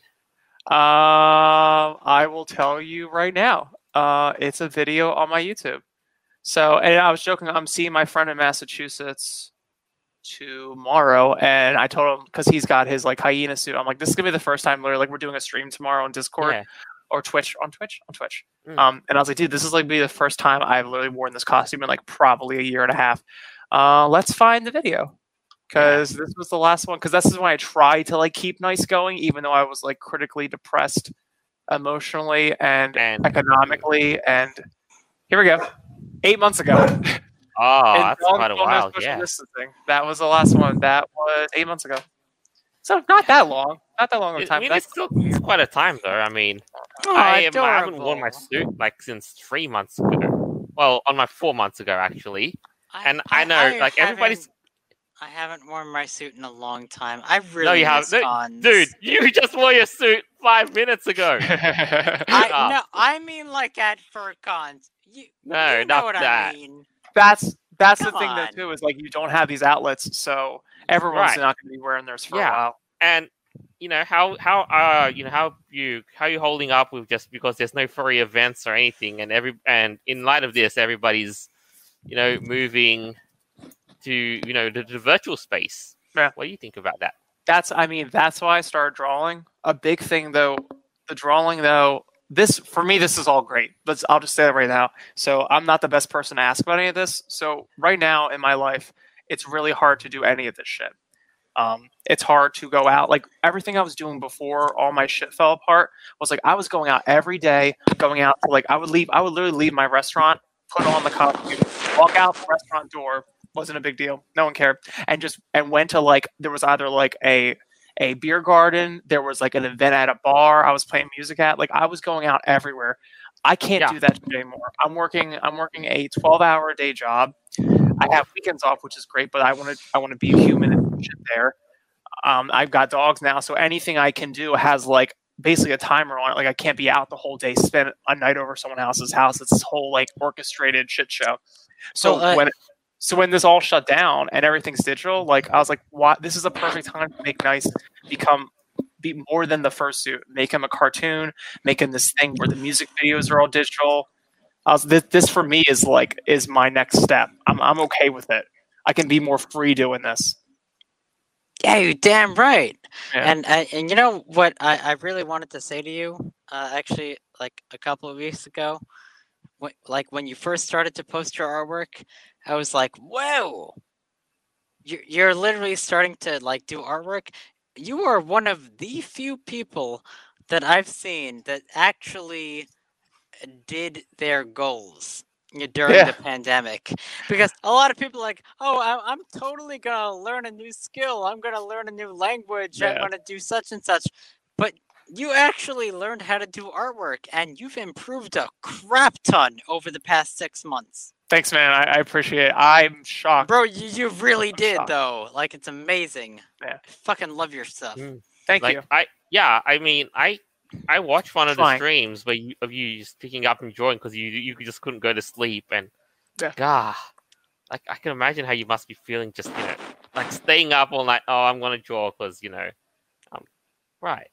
Um, I will tell you right now. Uh, it's a video on my YouTube. So, and I was joking. I'm seeing my friend in Massachusetts tomorrow, and I told him because he's got his like hyena suit. I'm like, this is gonna be the first time. Literally, like we're doing a stream tomorrow on Discord Yeah. or Twitch on Twitch on Twitch. Mm. Um, and I was like, dude, this is like be the first time I've literally worn this costume in like probably a year and a half. Uh, let's find the video. Because this was the last one. Because this is when I tried to like keep Nice going, even though I was like critically depressed, emotionally and, And- economically. And here we go, eight months ago. Oh, And that's Dog quite a Bonus while. Social Yeah. Distancing. That was the last one. That was eight months ago. So not that long. Not that long of a I time. mean, but it's still it's quite a time though. I mean, Oh, I am. I haven't worn my adorable. suit like since three months ago. Well, on my four months ago actually. And I know, like, everybody's- haven't- I haven't worn my suit in a long time. I really No, you miss haven't. cons. Dude, you just wore your suit five minutes ago. I Ah. no, I mean like at fur cons. You, No, you know not what that. I mean. that's that's the Come thing though on. too is like you don't have these outlets, so everyone's Right. not going to be wearing theirs for Yeah. a while. And you know how how uh you know how you how you holding up with just because there's no furry events or anything, and every and in light of this, everybody's you know moving to you know the, the virtual space. Yeah. What do you think about that? That's I mean that's why I started drawing. A big thing though, the drawing though. This for me, this is all great. But I'll just say that right now. So I'm not the best person to ask about any of this. So right now in my life, it's really hard to do any of this shit. Um, it's hard to go out. Like everything I was doing before all my shit fell apart was like I was going out every day, going out to like I would leave. I would literally leave my restaurant, put on the costume, walk out the restaurant door. Wasn't a big deal. No one cared. And just and went to like there was either like a a beer garden. There was like an event at a bar I was playing music at. Like I was going out everywhere. I can't Yeah. do that anymore. I'm working. I'm working a twelve-hour day job. I have weekends off, which is great, but I want to. I want to be human and shit there. Um, I've got dogs now, so anything I can do has like basically a timer on it. Like I can't be out the whole day, spend a night over someone else's house. It's this whole like orchestrated shit show. So Well, uh, when so when this all shut down and everything's digital, like I was like, "What? This is a perfect time to make nice become be more than the fursuit. Make him a cartoon. Make him this thing where the music videos are all digital." I was, this, this for me is like is my next step. I'm I'm okay with it. I can be more free doing this. Yeah, you're damn right. Yeah. And uh, and you know what I, I really wanted to say to you, uh, actually, like a couple of weeks ago, when, like when you first started to post your artwork, I was like, whoa, you're, you're literally starting to like do artwork. You are one of the few people that I've seen that actually did their goals y- during Yeah. the pandemic, because a lot of people are like, oh, I, I'm totally gonna learn a new skill, I'm gonna learn a new language, I'm Yeah. gonna do such and such, but you actually learned how to do artwork and you've improved a crap ton over the past six months. Thanks, man. I, I appreciate it. I'm shocked. Bro, you, you really I'm did shocked. though. Like, it's amazing. Yeah. I fucking love your stuff. Mm. Thank Like you. I yeah, I mean I I watched one of the Fine. streams where you, of you just picking up and drawing because you you just couldn't go to sleep and Yeah. God, like I can imagine how you must be feeling just you know like staying up all night. Oh, I'm gonna draw because you know, um, right.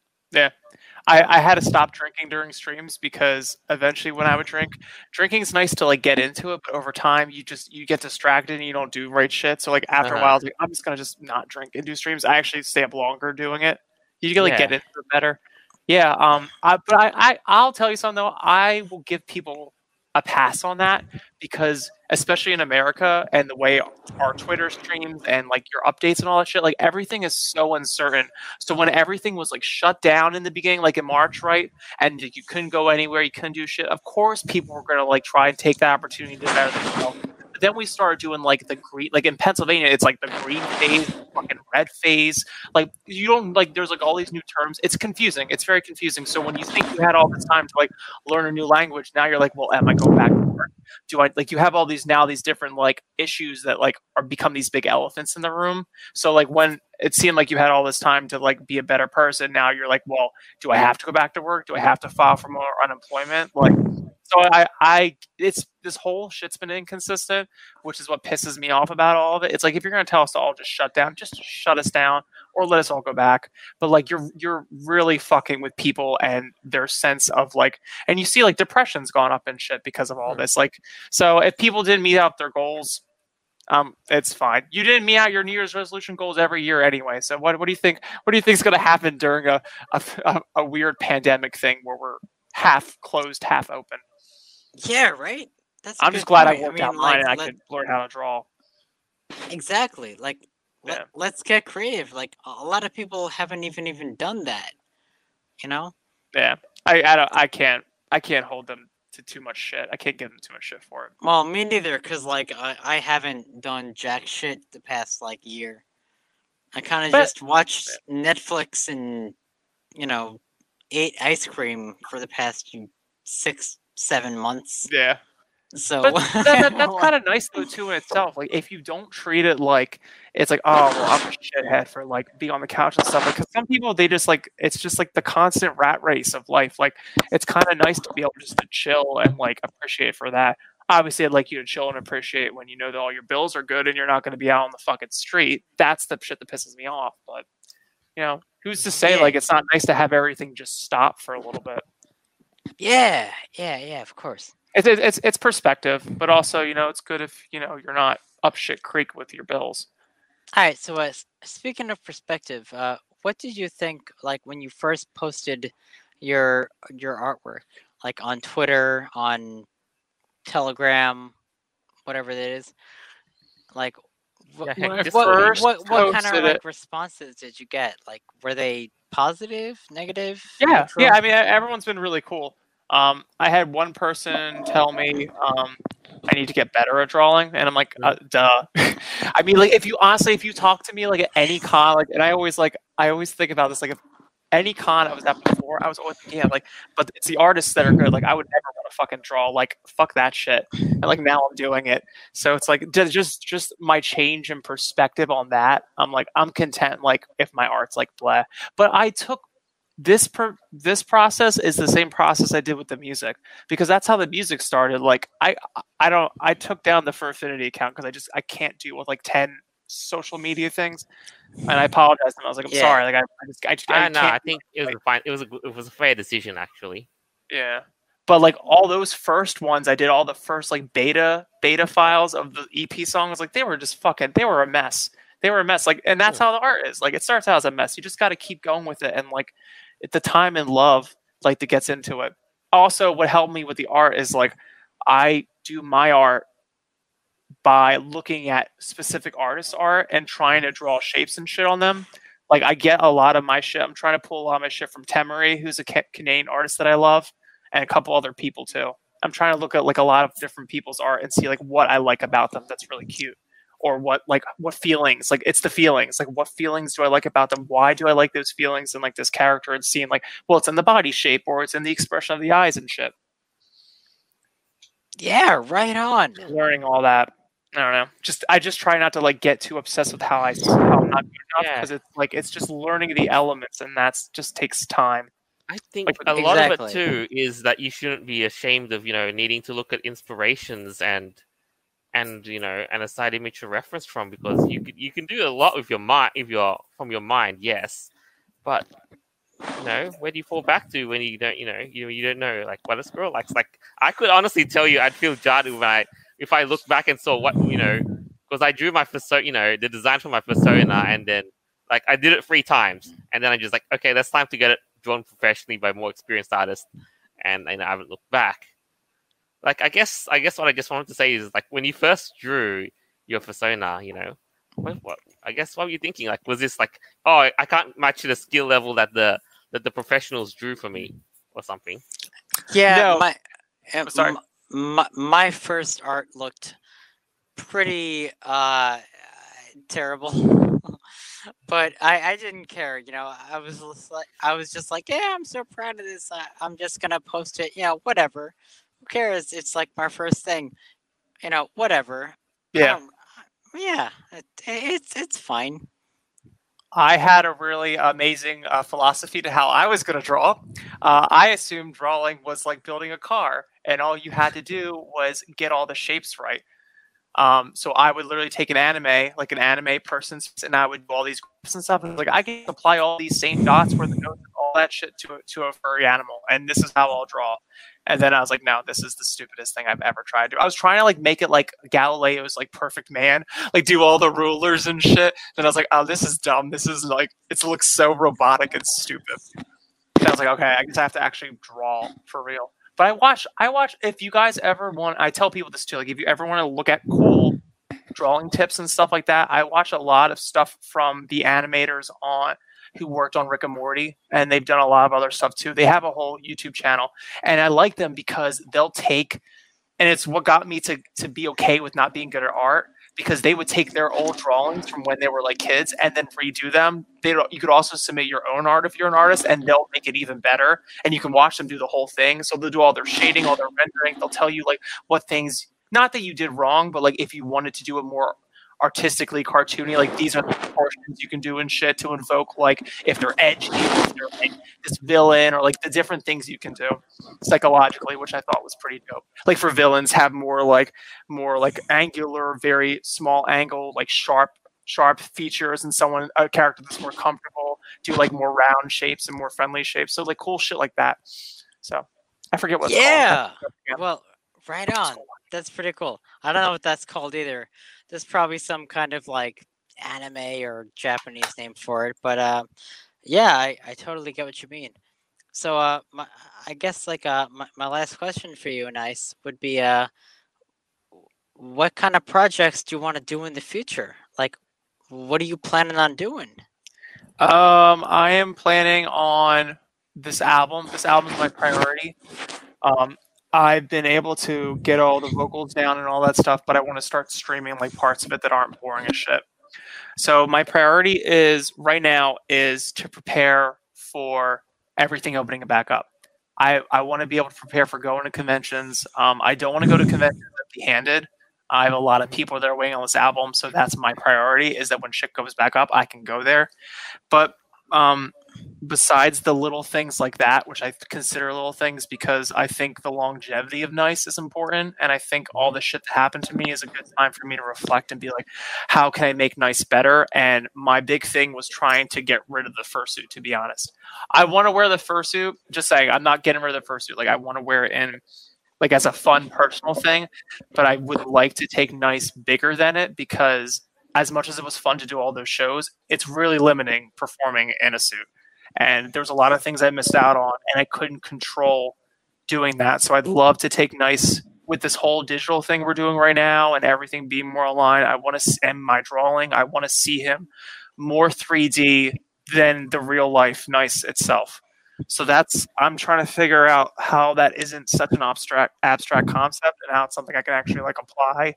I, I had to stop drinking during streams because eventually when I would drink, drinking's nice to like get into it, but over time you just you get distracted and you don't do right shit. So like after a Uh-huh. while, I was like, I'm just gonna just not drink and do streams. I actually stay up longer doing it. You can like get Yeah. into it better. Yeah. Um. I, but I, I I'll tell you something though. I will give people a pass on that because especially in America and the way our Twitter streams and like your updates and all that shit, like everything is so uncertain. So when everything was like shut down in the beginning, like in March, right, and you couldn't go anywhere, you couldn't do shit. Of course, people were gonna like try and take that opportunity to better themselves. But then we started doing like the green, like in Pennsylvania, it's like the green phase, fucking red phase. Like you don't like. There's like all these new terms. It's confusing. It's very confusing. So when you think you had all this time to like learn a new language, now you're like, well, am I going back to work? Do I like you have all these now these different like issues that like are become these big elephants in the room. So like when it seemed like you had all this time to like be a better person, now you're like, well, do I have to go back to work? Do I have to file for more unemployment? Like, so I, I, it's this whole shit's been inconsistent, which is what pisses me off about all of it. It's like if you're gonna tell us to all just shut down, just shut us down or let us all go back. But like you're you're really fucking with people and their sense of like, and you see like depression's gone up and shit because of all this. Like, so if people didn't meet out their goals, um, it's fine. You didn't meet out your New Year's resolution goals every year anyway. So what what do you think? What do you think is gonna happen during a a, a, a weird pandemic thing where we're half closed, half open? Yeah, right? That's a I'm good just glad point. I worked mean, out mine like, and I let- could learn how to draw. Exactly. Like, let, Yeah. let's get creative. Like, a a lot of people haven't even even done that. You know? Yeah, I I, don't, I can't I can't hold them to too much shit. I can't give them too much shit for it. Well, me neither, because, like, I, I haven't done jack shit the past, like, year. I kind of But- just watched Netflix and, you know, ate ice cream for the past you- six, seven months. Yeah, So, but that, that, that's kind of nice though too in itself. Like if you don't treat it like it's like oh well I'm a shithead for like being on the couch and stuff. Because some people they just like it's just like the constant rat race of life. Like it's kind of nice to be able just to chill and like appreciate for that. Obviously, I'd like you to chill and appreciate when you know that all your bills are good and you're not going to be out on the fucking street. That's the shit that pisses me off. But you know, who's to say Yeah. like it's not nice to have everything just stop for a little bit? yeah, yeah, yeah, of course. It's it's it's perspective, but also you know it's good if you know you're not up shit creek with your bills. All right, so uh, s- speaking of perspective, uh, what did you think, like, when you first posted your your artwork, like on Twitter, on Telegram, whatever that is? Like, wh- Yeah, heck, what, just what, first what, what kind posted of like it- responses did you get? Like, were they positive, negative? Yeah, neutral? yeah. I mean, everyone's been really cool. Um, I had one person tell me, um, I need to get better at drawing, and I'm like, uh, duh. I mean, like if you honestly, if you talk to me like at any con, like, and I always like, I always think about this, like if any con I was at before, I was always thinking, yeah, like, but it's the artists that are good. Like I would never want to fucking draw. Like fuck that shit. And like now I'm doing it, so it's like just just my change in perspective on that. I'm like I'm content. Like if my art's like blah, but I took. This per, this process is the same process I did with the music because that's how the music started. Like I I don't I took down the Furfinity account because I just I can't deal with like ten social media things, and I apologized to them. I was like I'm Yeah. sorry. Like I, I just I, just, I I know. can't. I think it was a fine. It was a it was a fair decision actually. Yeah, but like all those first ones, I did all the first like beta beta files of the E P songs. Like they were just fucking. They were a mess. They were a mess. Like, and that's how the art is. Like, it starts out as a mess. You just got to keep going with it, and like, the time and love like that gets into it. Also, what helped me with the art is like, I do my art by looking at specific artists' art and trying to draw shapes and shit on them. Like, I get a lot of my shit. I'm trying to pull a lot of my shit from Temery, who's a Canadian artist that I love, and a couple other people too. I'm trying to look at like a lot of different people's art and see like what I like about them that's really cute. Or what, like, what feelings? Like, it's the feelings. Like, what feelings do I like about them? Why do I like those feelings in, like, this character? And seeing, like, well, it's in the body shape, or it's in the expression of the eyes and shit. Yeah, right on. Learning all that. I don't know. Just I just try not to, like, get too obsessed with how, I, how I'm not good enough. Because Yeah. it's, like, it's just learning the elements, and that's just takes time. I think Like, a lot of Exactly. it too is that you shouldn't be ashamed of, you know, needing to look at inspirations and and you know and a side image to reference from, because you can, you can do a lot with your mind if you're from your mind, yes, but you know where do you fall back to when you don't you know you you don't know like what a squirrel likes. Like I could honestly tell you I'd feel jaded when I if I look back and saw what you know because I drew my persona, you know the design for my persona, and then like I did it three times, and then I just like okay, that's time to get it drawn professionally by more experienced artists, and, and I haven't looked back. Like I guess I guess what I just wanted to say is like when you first drew your persona, you know, what, what I guess what were you thinking? Like was this like, oh, I can't match the skill level that the that the professionals drew for me or something? Yeah, No. my uh, Sorry. m- My, my first art looked pretty uh terrible. But I, I didn't care, you know. I was just like I was just like, yeah, I'm so proud of this. I, I'm just gonna post it, you know, whatever. Who cares? It's like my first thing, you know, whatever. Yeah. Um, yeah, it, it's it's fine. I had a really amazing uh, philosophy to how I was going to draw. Uh, I assumed drawing was like building a car, and all you had to do was get all the shapes right. Um, so I would literally take an anime, like an anime person's, and I would do all these graphs and stuff. And like I can apply all these same dots where the nose and all that shit to a, to a furry animal, and this is how I'll draw. And then I was like, no, this is the stupidest thing I've ever tried to do. I was trying to like make it like Galileo's like Perfect Man, like do all the rulers and shit. And I was like, oh, this is dumb. This is like it looks so robotic and stupid. And I was like, okay, I guess I have to actually draw for real. But I watch, I watch. If you guys ever want, I tell people this too. Like, if you ever want to look at cool drawing tips and stuff like that, I watch a lot of stuff from the animators on who worked on Rick and Morty, and they've done a lot of other stuff too. They have a whole YouTube channel, and I like them because they'll take, and it's what got me to to be okay with not being good at art, because they would take their old drawings from when they were like kids and then redo them. They don't, you could also submit your own art if you're an artist, and they'll make it even better. And you can watch them do the whole thing. So they'll do all their shading, all their rendering. They'll tell you like what things, not that you did wrong, but like if you wanted to do it more artistically cartoony, like these are the proportions you can do and shit to invoke like if they're edgy, if they're like this villain, or like the different things you can do psychologically, which I thought was pretty dope. Like for villains, have more like more like angular, very small angle, like sharp sharp features, and someone a character that's more comfortable do like more round shapes and more friendly shapes. So like cool shit like that. So I forget what it's Yeah. called. Yeah. Well, right on. That's pretty cool. I don't know what that's called either. There's probably some kind of like anime or Japanese name for it, but uh, yeah, I, I totally get what you mean. So uh, my, I guess like uh, my, my last question for you, Nice, would be uh, what kind of projects do you want to do in the future? Like, what are you planning on doing? Um, I am planning on this album. This album is my priority. Um, I've been able to get all the vocals down and all that stuff, but I want to start streaming like parts of it that aren't boring as shit. So my priority is right now is to prepare for everything opening back up. I, I want to be able to prepare for going to conventions. Um, I don't want to go to conventions empty-handed. I have a lot of people that are waiting on this album, so that's my priority, is that when shit goes back up, I can go there. But um, besides the little things like that, which I consider little things because I think the longevity of NICE is important, and I think all the shit that happened to me is a good time for me to reflect and be like, how can I make NICE better? And my big thing was trying to get rid of the fursuit, to be honest. I want to wear the fursuit, just saying, I'm not getting rid of the fursuit. Like, I want to wear it in like as a fun personal thing, but I would like to take NICE bigger than it, because as much as it was fun to do all those shows, it's really limiting performing in a suit. And there's a lot of things I missed out on, and I couldn't control doing that. So I'd love to take NICE with this whole digital thing we're doing right now and everything being more aligned. I want to, and my drawing, I want to see him more three D than the real life NICE itself. So that's, I'm trying to figure out how that isn't such an abstract abstract concept and how it's something I can actually like apply.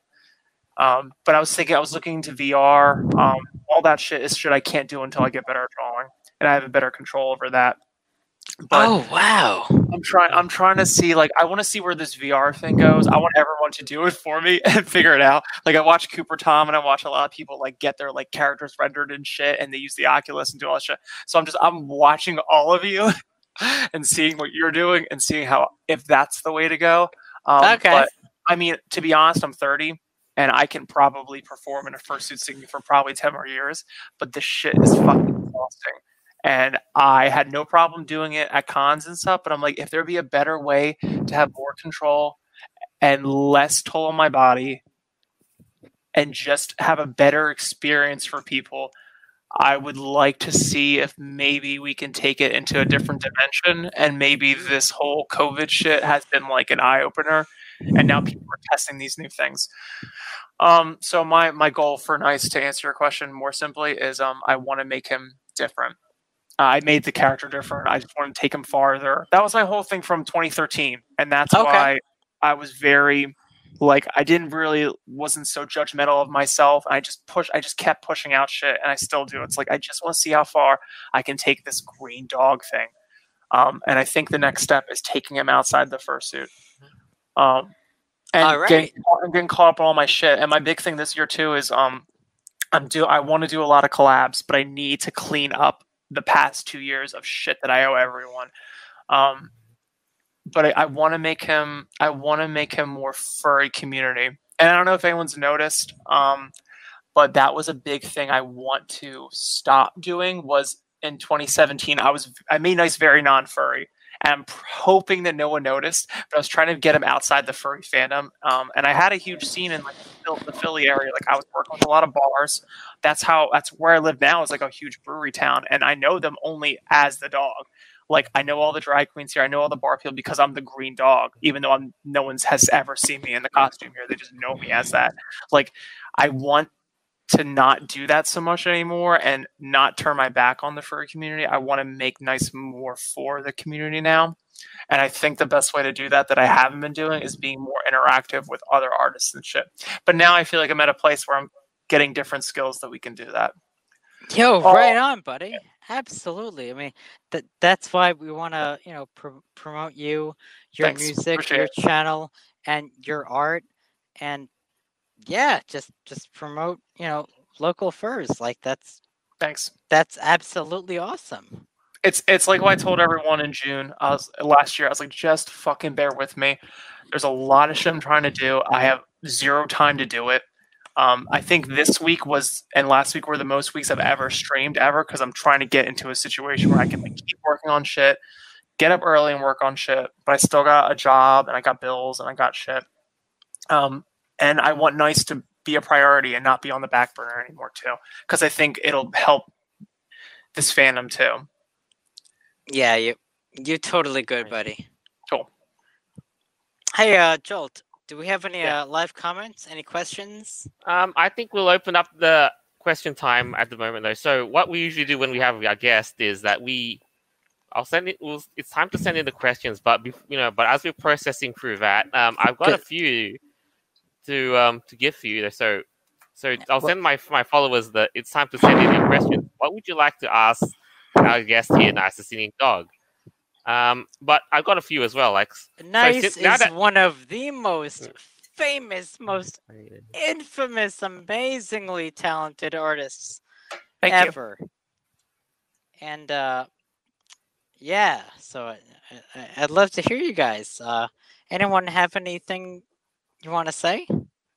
Um, but I was thinking, I was looking into V R. Um, all that shit is shit I can't do until I get better at drawing, and I have a better control over that. But oh wow! I'm trying. I'm trying to see. Like, I want to see where this V R thing goes. I want everyone to do it for me and figure it out. Like, I watch Cooper Tom, and I watch a lot of people like get their like characters rendered and shit, and they use the Oculus and do all that shit. So I'm just I'm watching all of you and seeing what you're doing and seeing how, if that's the way to go. Um, Okay. But I mean, to be honest, I'm thirty. And I can probably perform in a fursuit singing for probably ten more years, but this shit is fucking exhausting. And I had no problem doing it at cons and stuff, but I'm like, if there'd be a better way to have more control and less toll on my body and just have a better experience for people, I would like to see if maybe we can take it into a different dimension. And maybe this whole COVID shit has been like an eye-opener, and now people are testing these new things. Um, so my, my goal for NICE, to answer your question more simply, is um, I want to make him different. Uh, I made the character different. I just want to take him farther. That was my whole thing from twenty thirteen, and that's Okay. why I was very, like, I didn't really, wasn't so judgmental of myself. I just push, I just kept pushing out shit, and I still do. It's like, I just want to see how far I can take this green dog thing. Um, and I think the next step is taking him outside the fursuit. Um, and All right. getting, I'm getting caught up on all my shit. And my big thing this year too is um, I'm do I want to do a lot of collabs, but I need to clean up the past two years of shit that I owe everyone. Um, but I, I want to make him. I want to make him more furry community. And I don't know if anyone's noticed, um, but that was a big thing I want to stop doing. Was in twenty seventeen, I was I made NICE very non-furry. And I'm hoping that no one noticed, but I was trying to get him outside the furry fandom. Um, and I had a huge scene in like the Philly area. Like, I was working with a lot of bars. That's how, that's where I live now, is like a huge brewery town. And I know them only as the dog. Like, I know all the drag queens here. I know all the bar people because I'm the green dog, even though I'm, no one's has ever seen me in the costume here. They just know me as that. Like, I want to not do that so much anymore and not turn my back on the furry community. I want to make NICE more for the community now. And I think the best way to do that, that I haven't been doing, is being more interactive with other artists and shit. But now I feel like I'm at a place where I'm getting different skills that we can do that. Yo, Oh, right on, buddy. Absolutely. I mean, that that's why we want to, you know, pr- promote you, your Thanks. music, Appreciate your it. channel, and your art, and yeah, just just promote, you know, local furs. Like, that's Thanks. that's absolutely awesome. It's it's like what I told everyone in June. I was last year. I was like, just fucking bear with me. There's a lot of shit I'm trying to do. I have zero time to do it. Um, I think this week was and last week were the most weeks I've ever streamed ever, because I'm trying to get into a situation where I can like keep working on shit, get up early and work on shit. But I still got a job and I got bills and I got shit. Um, and I want NICE to be a priority and not be on the back burner anymore too, because I think it'll help this fandom too. Yeah, you you're totally good, buddy. Cool. Hey, uh, Jolt, do we have any Yeah. uh, live comments? Any questions? Um, I think we'll open up the question time at the moment, though. So what we usually do when we have our guest is that we I'll send it. We'll, it's time to send in the questions, but bef- you know, but as we're processing through that, um, I've got a few to um to give for you. So, so I'll send my my followers that it's time to send in your questions. What would you like to ask our guest here, Nice the Singing Dog? Um, but I've got a few as well. Like Nice so, is that... one of the most famous, most infamous, amazingly talented artists Thank ever. You. And uh, yeah, so I, I, I'd love to hear you guys. Uh, anyone have anything you want to say?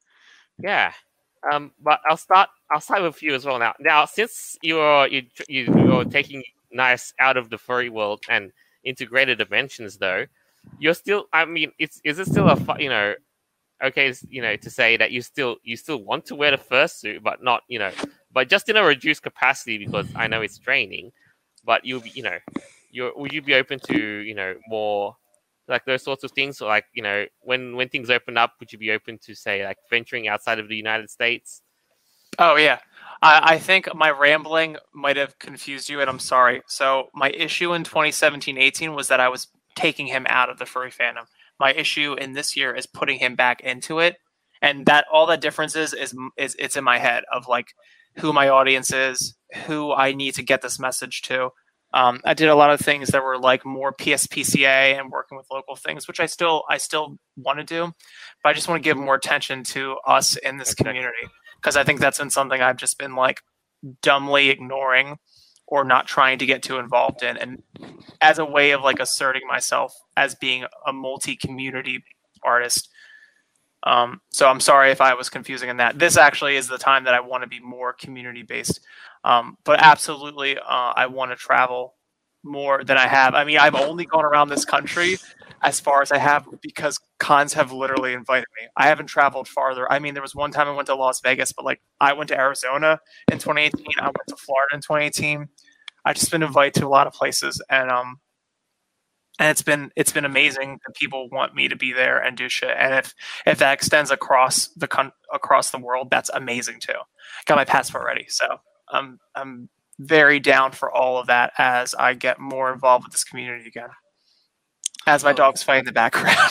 Yeah. Um, but I'll start. I'll start with you as well now. Now, since you're you you're taking Nice out of the furry world and into greater dimensions, though, you're still. I mean, it's is it still a fu- you know, okay, you know, to say that you still you still want to wear the fursuit, but not you know, but just in a reduced capacity because I know it's draining. But you'll be, you know, you would you be open to you know more like those sorts of things? Or like you know, when when things open up, would you be open to say like venturing outside of the United States? Oh yeah, I, I think my rambling might have confused you, and I'm sorry. So my issue in twenty seventeen eighteen was that I was taking him out of the furry fandom. My issue in this year is putting him back into it, and that all that difference is is is it's in my head of like who my audience is, who I need to get this message to. Um, I did a lot of things that were like more P S P C A and working with local things, which I still I still want to do, but I just want to give more attention to us in this Okay. community. Because I think that's been something I've just been like dumbly ignoring or not trying to get too involved in. And as a way of like asserting myself as being a multi-community artist. Um, so I'm sorry if I was confusing in that. This actually is the time that I want to be more community based. Um, but absolutely, uh, I want to travel more than I have. I mean, I've only gone around this country as far as I have because cons have literally invited me. I haven't traveled farther. I mean, there was one time I went to Las Vegas, but like I went to Arizona in twenty eighteen. I went to Florida in twenty eighteen. I've just been invited to a lot of places, and um, and it's been it's been amazing that people want me to be there and do shit. And if if that extends across the con- across the world, that's amazing too. Got my passport ready, so I'm I'm very down for all of that as I get more involved with this community again. As my dogs fight in the background.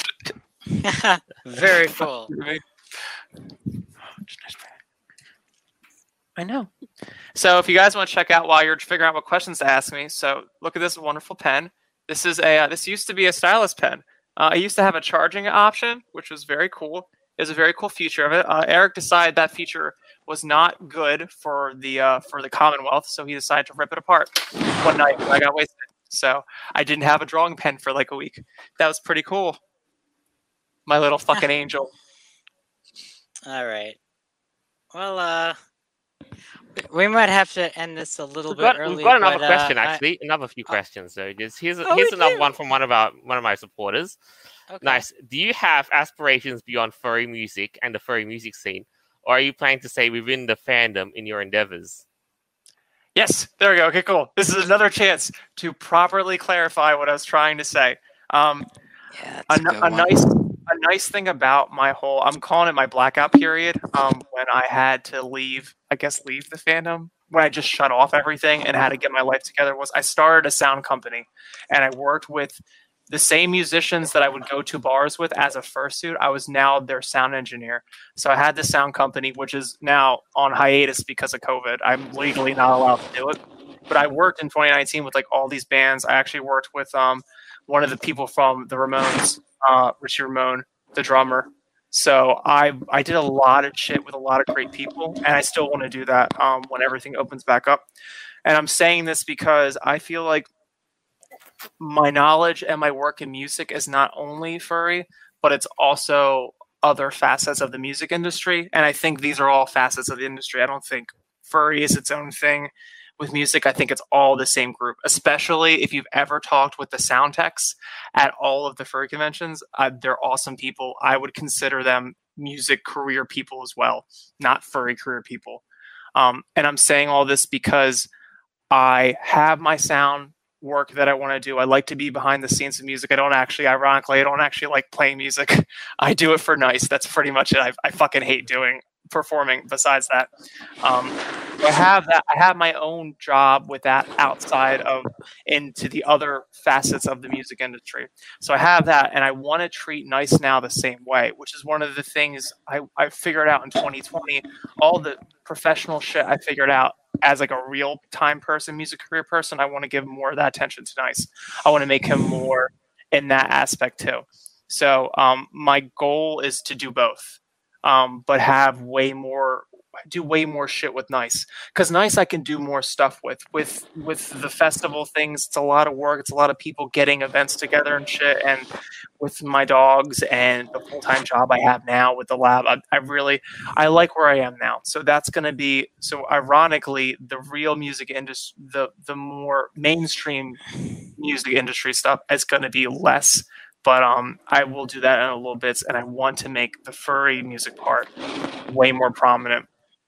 Very cool. I know. So if you guys want to check out while you're figuring out what questions to ask me, so look at this wonderful pen. This is a uh, this used to be a stylus pen. Uh, I used to have a charging option, which was very cool. It was a very cool feature of it. Uh, Eric decided that feature was not good for the uh, for the Commonwealth, so he decided to rip it apart one night when I got wasted. So I didn't have a drawing pen for like a week. That was pretty cool. My little fucking angel. All right. Well, uh, we might have to end this a little We've bit got, early. we've got another but, question uh, actually, another few questions. So just here's Oh, here's we another do? one from one of our one of my supporters. I, okay. Nice. Do you have aspirations beyond furry music and the furry music scene, or are you planning to stay within the fandom in your endeavors? Yes, there we go. Okay, cool. This is another chance to properly clarify what I was trying to say. Um, Yeah, a, that's a, good a one. nice, a nice thing about my whole, I'm calling it my blackout period. Um, when I had to leave, I guess, leave the fandom, when I just shut off everything and had to get my life together, was I started a sound company, and I worked with the same musicians that I would go to bars with as a fursuit. I was now their sound engineer. So I had this sound company, which is now on hiatus because of COVID. I'm legally not allowed to do it. But I worked in twenty nineteen with like all these bands. I actually worked with um, one of the people from the Ramones, uh, Richie Ramone, the drummer. So I I did a lot of shit with a lot of great people, and I still want to do that um, when everything opens back up. And I'm saying this because I feel like my knowledge and my work in music is not only furry, but it's also other facets of the music industry. And I think these are all facets of the industry. I don't think furry is its own thing with music. I think it's all the same group, especially if you've ever talked with the sound techs at all of the furry conventions. Uh, they're awesome people. I would consider them music career people as well, not furry career people. Um, and I'm saying all this because I have my sound work that I want to do. I like to be behind the scenes of music. I don't actually, ironically, I don't actually like playing music. I do it for nice. That's pretty much it. I, I fucking hate doing performing besides that. Um, So I have that. I have my own job with that outside of into the other facets of the music industry. So I have that, and I want to treat Nice Now the same way, which is one of the things I, I figured out in twenty twenty. All the professional shit I figured out as like a real time person, music career person. I want to give more of that attention to Nice. I want to make him more in that aspect too. So um, my goal is to do both, um, but have way more. do way more shit with Nice, because Nice I can do more stuff with with with the festival things. It's a lot of work. It's a lot of people getting events together and shit, and with my dogs and the full-time job I have now with the lab, I, I really I like where I am now. So that's going to be so ironically the real music industry, the the more mainstream music industry stuff is going to be less, but um I will do that in a little bit, and I want to make the furry music part way more prominent.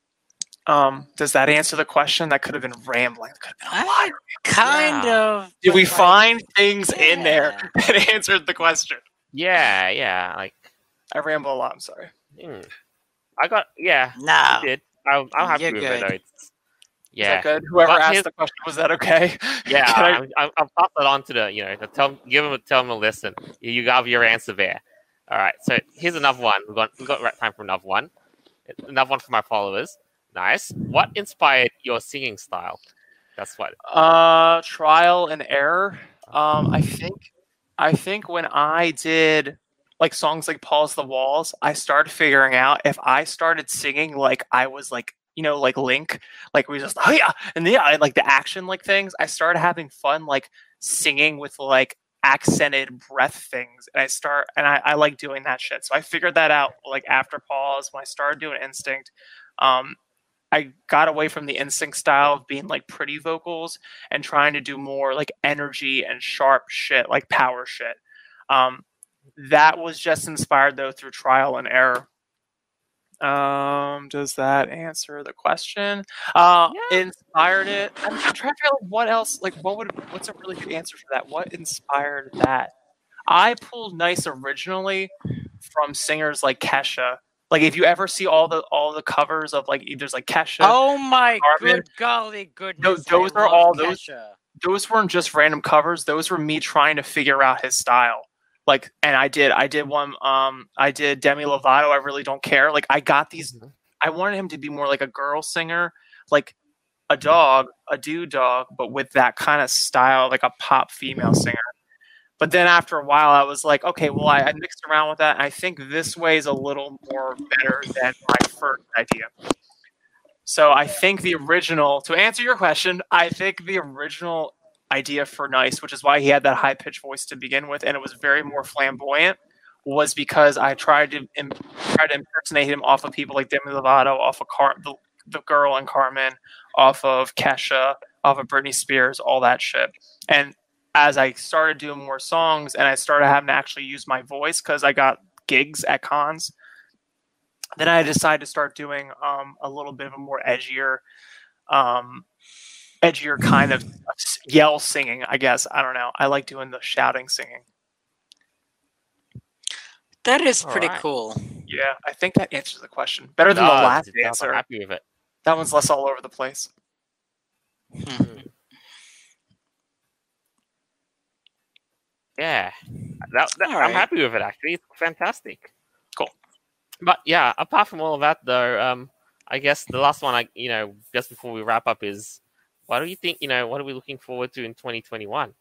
Um, does that answer the question? That could have been rambling. Could have been a lot. Kind Yeah. of. Did we but, like, find things in there yeah. that answered the question? Yeah, yeah. Like, I ramble a lot. I'm sorry. hmm. I got yeah. No. You did. I'm, I'm happy You're with good. it. Though. It's, Is yeah, that good? Whoever But asked here's- the question, was that okay? yeah. Can I- I'm, I'm, I'm pass it on to the you know to tell give them tell them a listen. You, you have your answer there. All right. So here's another one. We've got we've got right time for another one. Another one for my followers. Nice. What inspired your singing style? That's what. Uh, trial and error. Um, I think, I think when I did like songs like "Paul's the Walls," I started figuring out if I started singing like I was like you know like Link, like we just oh yeah, and yeah, I like the action like things. I started having fun like singing with like accented breath things, and I start and I, I like doing that shit. So I figured that out like after Pause when I started doing Instinct. Um, I got away from the Instinct style of being like pretty vocals and trying to do more like energy and sharp shit, like power shit. Um, that was just inspired though through trial and error. Um, does that answer the question? Uh, inspired it. I'm, I'm trying to figure out what else. Like, what would what's a really good answer for that? What inspired that? I pulled Nice originally from singers like Kesha. Like if you ever see all the all the covers of like there's like Kesha, Oh my Carmen. good golly goodness! those I are love all- those- Kesha. those weren't just random covers. Those were me trying to figure out his style. Like, and I did, I did one, um, I did Demi Lovato. I really don't care. Like, I got these. I wanted him to be more like a girl singer, like a dog, a dude dog, but with that kind of style, like a pop female singer. But then after a while, I was like, okay, well, I, I mixed around with that. And I think this way is a little more better than my first idea. So I think the original, to answer your question, I think the original idea for Nice, which is why he had that high pitched voice to begin with, and it was very more flamboyant, was because I tried to Im- try to impersonate him off of people like Demi Lovato, off of Car- the, the girl in Carmen, off of Kesha, off of Britney Spears, all that shit. And as I started doing more songs and I started having to actually use my voice because I got gigs at cons, then I decided to start doing um, a little bit of a more edgier, um, edgier kind of yell singing, I guess. I don't know. I like doing the shouting singing. That is All pretty right. cool. Yeah, I think that answers the question. Better than No, the last it's- I'm answer. happy with it. That one's less all over the place. Hmm. Yeah, that, that- All I'm right. happy with it. Actually, it's fantastic. Cool. But yeah, apart from all of that, though, um, I guess the last one, I you know, just before we wrap up, is what do you think? You know, what are we looking forward to in twenty twenty-one?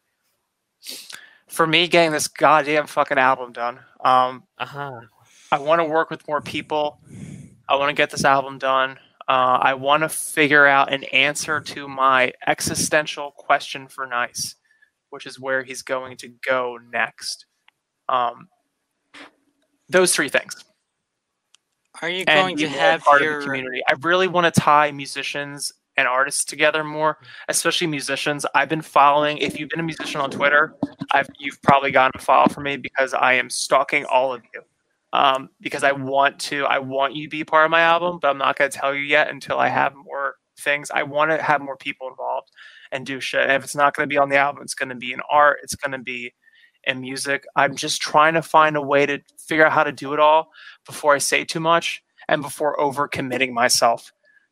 For me, getting this goddamn fucking album done. Um, Uh huh. I want to work with more people. I want to get this album done. Uh, I want to figure out an answer to my existential question for Nice, which is where he's going to go next. Um, those three things. Are you And going be to more have part of your the community. I really want to tie musicians and artists together more, especially musicians. I've been following. If you've been a musician on Twitter, I've you've probably gotten a follow from me because I am stalking all of you. Um, because I want to, I want you to be part of my album, but I'm not going to tell you yet until I have more things. I want to have more people involved and do shit. And if it's not going to be on the album, it's going to be in art. It's going to be in music. I'm just trying to find a way to figure out how to do it all before I say too much and before over committing myself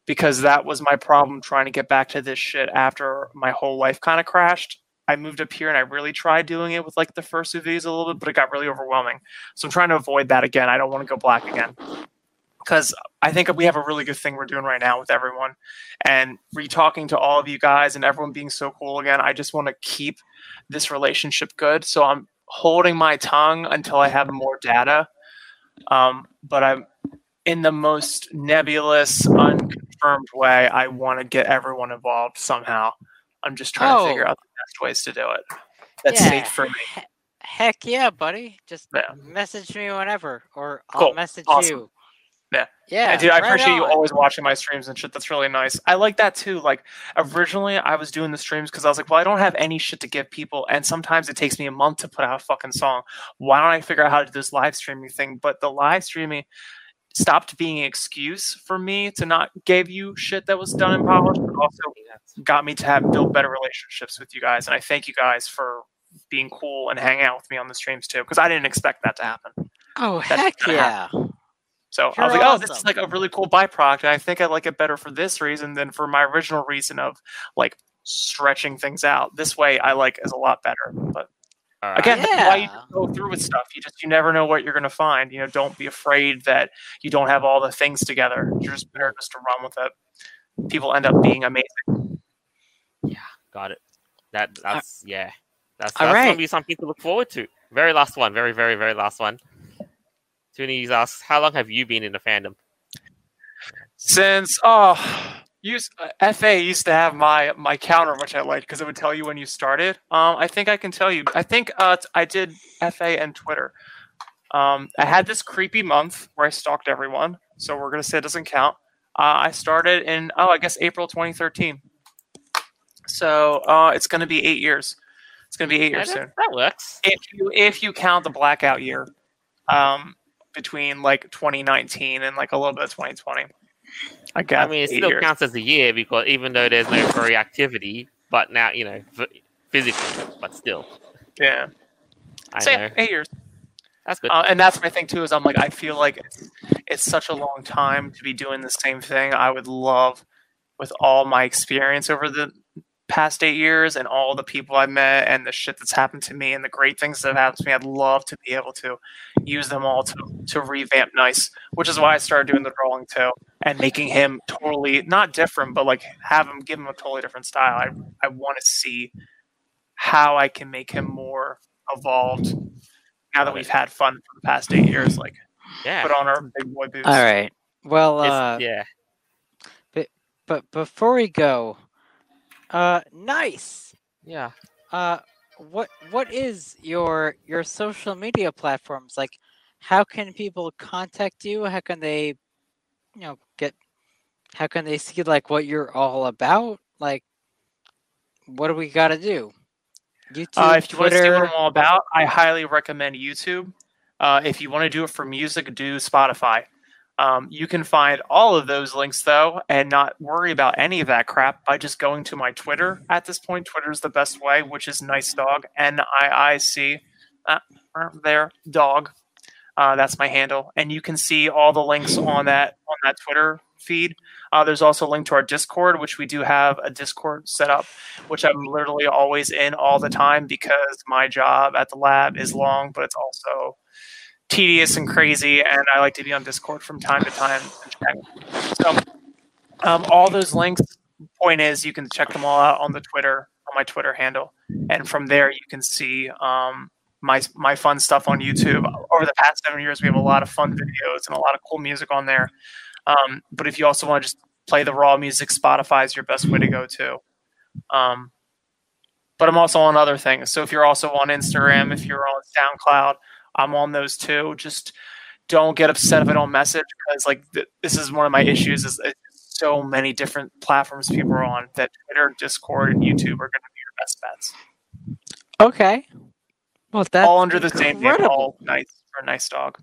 because that was my problem trying to get back to this shit after my whole life kind of crashed. I moved up here and I really tried doing it with like the first two videos a little bit, but it got really overwhelming. So I'm trying to avoid that again. I don't want to go black again. Because I think we have a really good thing we're doing right now with everyone. And re-talking to all of you guys and everyone being so cool again, I just want to keep this relationship good. So I'm holding my tongue until I have more data. Um, but I'm in the most nebulous, unconfirmed way. I want to get everyone involved somehow. I'm just trying Oh. to figure out the best ways to do it. That's Yeah. safe for me. He- Heck yeah, buddy. Just Yeah. message me whenever, or I'll Cool. message Awesome. you. Yeah. Yeah. And dude, I right appreciate you on. always watching my streams and shit. That's really nice. I like that too. Like originally I was doing the streams because I was like, well, I don't have any shit to give people. And sometimes it takes me a month to put out a fucking song. Why don't I figure out how to do this live streaming thing? But the live streaming stopped being an excuse for me to not give you shit that was done and polished, but also got me to have build better relationships with you guys. And I thank you guys for being cool and hanging out with me on the streams too, because I didn't expect that to happen. Oh, That's heck gonna yeah. So I You're was like, oh, this is awesome. like a really cool byproduct. And I think I like it better for this reason than for my original reason of like stretching things out. This way I like is a lot better. But All right. again, that's why you Yeah. go through with stuff. You just you never know what you're gonna find. You know, don't be afraid that you don't have all the things together. You're just better just to run with it. People end up being amazing. Got it. That that's yeah. That's, All that's right. gonna be something to look forward to. Very last one. Very very very last one. Toonies asks, how long have you been in the fandom? Since oh, used, uh, F A used to have my my counter, which I liked because it would tell you when you started. Um, I think I can tell you. I think uh, t- I did F A and Twitter. Um, I had this creepy month where I stalked everyone, so we're gonna say it doesn't count. Uh, I started in oh, I guess April twenty thirteen. So uh, it's gonna be eight years. It's gonna be eight Yeah, years that, soon. that works. If you if you count the blackout year, um, between like twenty nineteen and like a little bit of twenty twenty. I got I mean, it eight still years. counts as a year because even though there's no furry activity, but now you know v- physically, but still, Yeah. I So, know yeah, eight years. that's good. Uh, and that's my thing too. Is I'm like I feel like it's, it's such a long time to be doing the same thing. I would love, with all my experience over the past eight years and all the people I've met and the shit that's happened to me and the great things that have happened to me, I'd love to be able to use them all to to revamp Nice, which is why I started doing the drawing too and making him totally not different, but like have him give him a totally different style. I I want to see how I can make him more evolved now that we've had fun for the past eight years. Like Yeah, put on our big boy boots. All right. Well, It's- uh, yeah. but before we go, uh, nice. Yeah. Uh, what what is your your social media platforms like? How can people contact you? How can they, you know, get? How can they see like what you're all about? Like, what do we got to do? YouTube, Uh, if you want to see what Twitter. I'm all about, I highly recommend YouTube. Uh, if you want to do it for music, do Spotify. Um, you can find all of those links, though, and not worry about any of that crap by just going to my Twitter. At this point, Twitter is the best way, which is Nice Dog, N I I C. Uh, there, dog. Uh, that's my handle, and you can see all the links on that on that Twitter feed. Uh, there's also a link to our Discord, which we do have a Discord set up, which I'm literally always in all the time because my job at the lab is long, but it's also tedious and crazy, and I like to be on Discord from time to time. So, um, all those links. Point is, you can check them all out on the Twitter, on my Twitter handle, and from there you can see um, my my fun stuff on YouTube. Over the past seven years, we have a lot of fun videos and a lot of cool music on there. Um, but if you also want to just play the raw music, Spotify is your best way to go too. Um, but I'm also on other things. So if you're also on Instagram, if you're on SoundCloud, I'm on those too. Just don't get upset if I don't message because like th- this is one of my issues is it's so many different platforms people are on that Twitter, Discord, and YouTube are going to be your best bets. Okay. Well, that's all under the same name, incredible. all nice for a nice dog.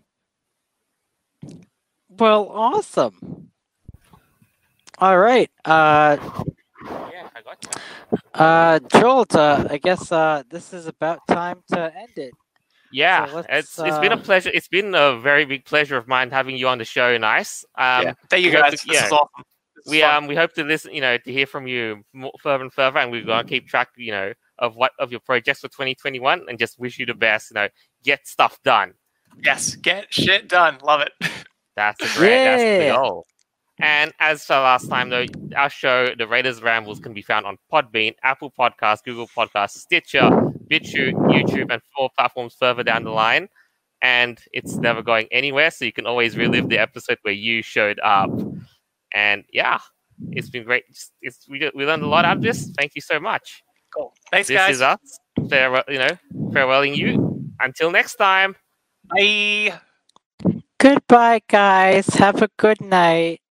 Well, awesome. All right. Uh, Yeah, I got that. uh, Jolt, uh, I guess uh, this is about time to end it. Yeah, So let's, it's it's been a uh, pleasure. It's been a very big pleasure of mine having you on the show. Nice. Um, yeah. Thank you we hope guys. to- This yeah. is awesome. is we fun. um we hope to listen, you know, to hear from you more, further and further, and we're gonna keep track, you know, of what of your projects for twenty twenty-one, and just wish you the best. You know, get stuff done. Yes, get shit done. Love it. That's the great. That's the Yeah. goal. And as for last time, though, our show, The Raiders Rambles, can be found on Podbean, Apple Podcasts, Google Podcasts, Stitcher, BitChute, YouTube, and four platforms further down the line. And it's never going anywhere, so you can always relive the episode where you showed up. And yeah, it's been great. It's, it's we we learned a lot out of this. Thank you so much. Cool. Thanks, This guys. is us. Farewell, you know, farewelling you. Until next time. Bye. Goodbye, guys. Have a good night.